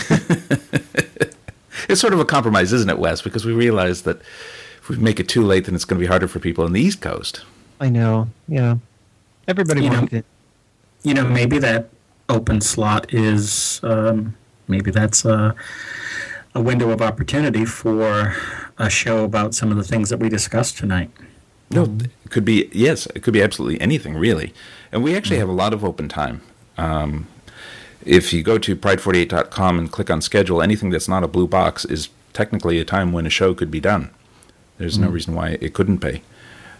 It's sort of a compromise, isn't it, Wes? Because we realize that if we make it too late, then it's going to be harder for people on the East Coast.
I know, yeah. Everybody wants it.
You know, maybe that open slot is, maybe that's a window of opportunity for a show about some of the things that we discussed tonight.
No, it could be, yes, it could be absolutely anything, really. And we actually have a lot of open time. If you go to pride48.com and click on schedule, anything that's not a blue box is technically a time when a show could be done. There's no reason why it couldn't be.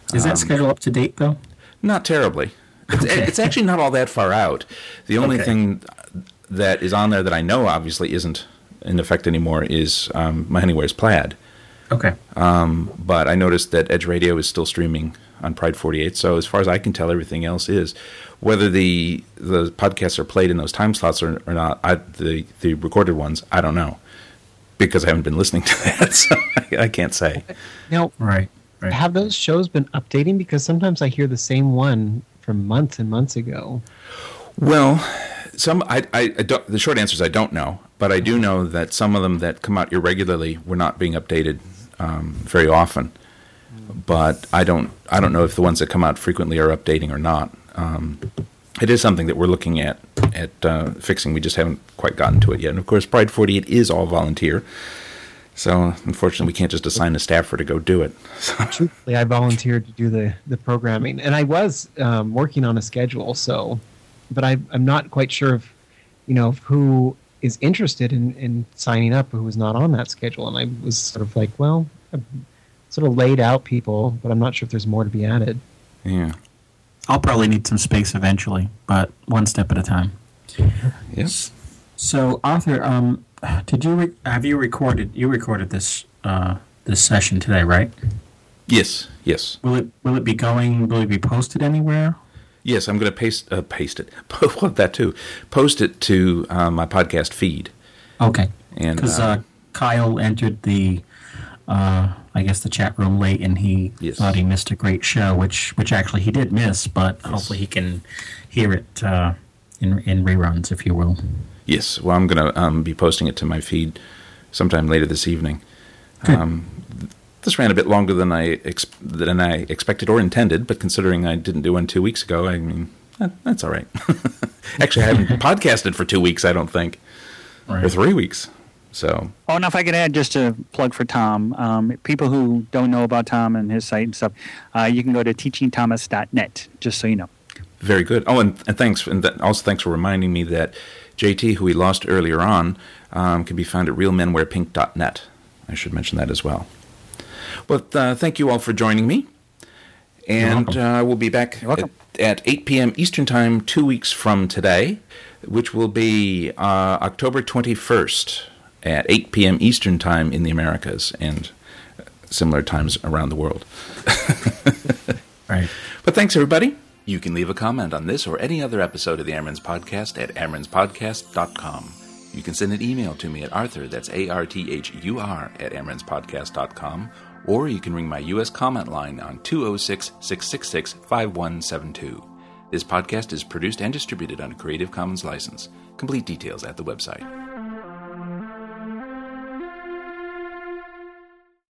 Is that schedule up to date, though?
Not terribly. It's actually not all that far out. The only thing that is on there that I know obviously isn't in effect anymore is My Honey Wears Plaid.
Okay.
But I noticed that Edge Radio is still streaming on Pride 48, so as far as I can tell, everything else is. Whether the podcasts are played in those time slots or not, the recorded ones, I don't know, because I haven't been listening to that, so I can't say.
Now,
Right.
have those shows been updating? Because sometimes I hear the same one from months and months ago.
Well, I don't, the short answer is I don't know, but I do know that some of them that come out irregularly were not being updated very often. But I don't know if the ones that come out frequently are updating or not. It is something that we're looking at fixing. We just haven't quite gotten to it yet. And of course, Pride 48 is all volunteer. So unfortunately, we can't just assign a staffer to go do it.
Truthfully, I volunteered to do the programming, and I was working on a schedule. But I'm not quite sure if who is interested in signing up, who was not on that schedule. And I was sort of like, well, I've sort of laid out people, but I'm not sure if there's more to be added.
Yeah.
I'll probably need some space eventually, but one step at a time.
Yes.
So, Arthur, have you recorded? You recorded this this session today, right?
Yes.
Will it be going? Will it be posted anywhere?
Yes, I'm going to paste it. Well, that too. Post it to my podcast feed.
Okay.
And
because Kyle entered the, I guess the chat room late, and he thought he missed a great show, which actually he did miss, but hopefully he can hear it in reruns, if you will. Yes.
Well, I'm going to be posting it to my feed sometime later this evening. This ran a bit longer than I expected or intended, but considering I didn't do one 2 weeks ago, I mean, that's all right. Actually, I haven't podcasted for 2 weeks, I don't think, or 3 weeks. So.
Oh, and if I could add just a plug for Tom, people who don't know about Tom and his site and stuff, you can go to teachingthomas.net, just so you know.
Very good. Oh, and thanks, also thanks for reminding me that JT, who we lost earlier on, can be found at realmenwearpink.net. I should mention that as well. But thank you all for joining me, and we'll be back at 8 p.m. Eastern Time 2 weeks from today, which will be October 21st at 8 p.m. Eastern Time in the Americas and similar times around the world.
Right.
But thanks, everybody. You can leave a comment on this or any other episode of the Amron's Podcast at amronspodcast.com. You can send an email to me at Arthur, that's ARTHUR, at amronspodcast.com, or you can ring my U.S. comment line on 206-666-5172. This podcast is produced and distributed under Creative Commons license. Complete details at the website.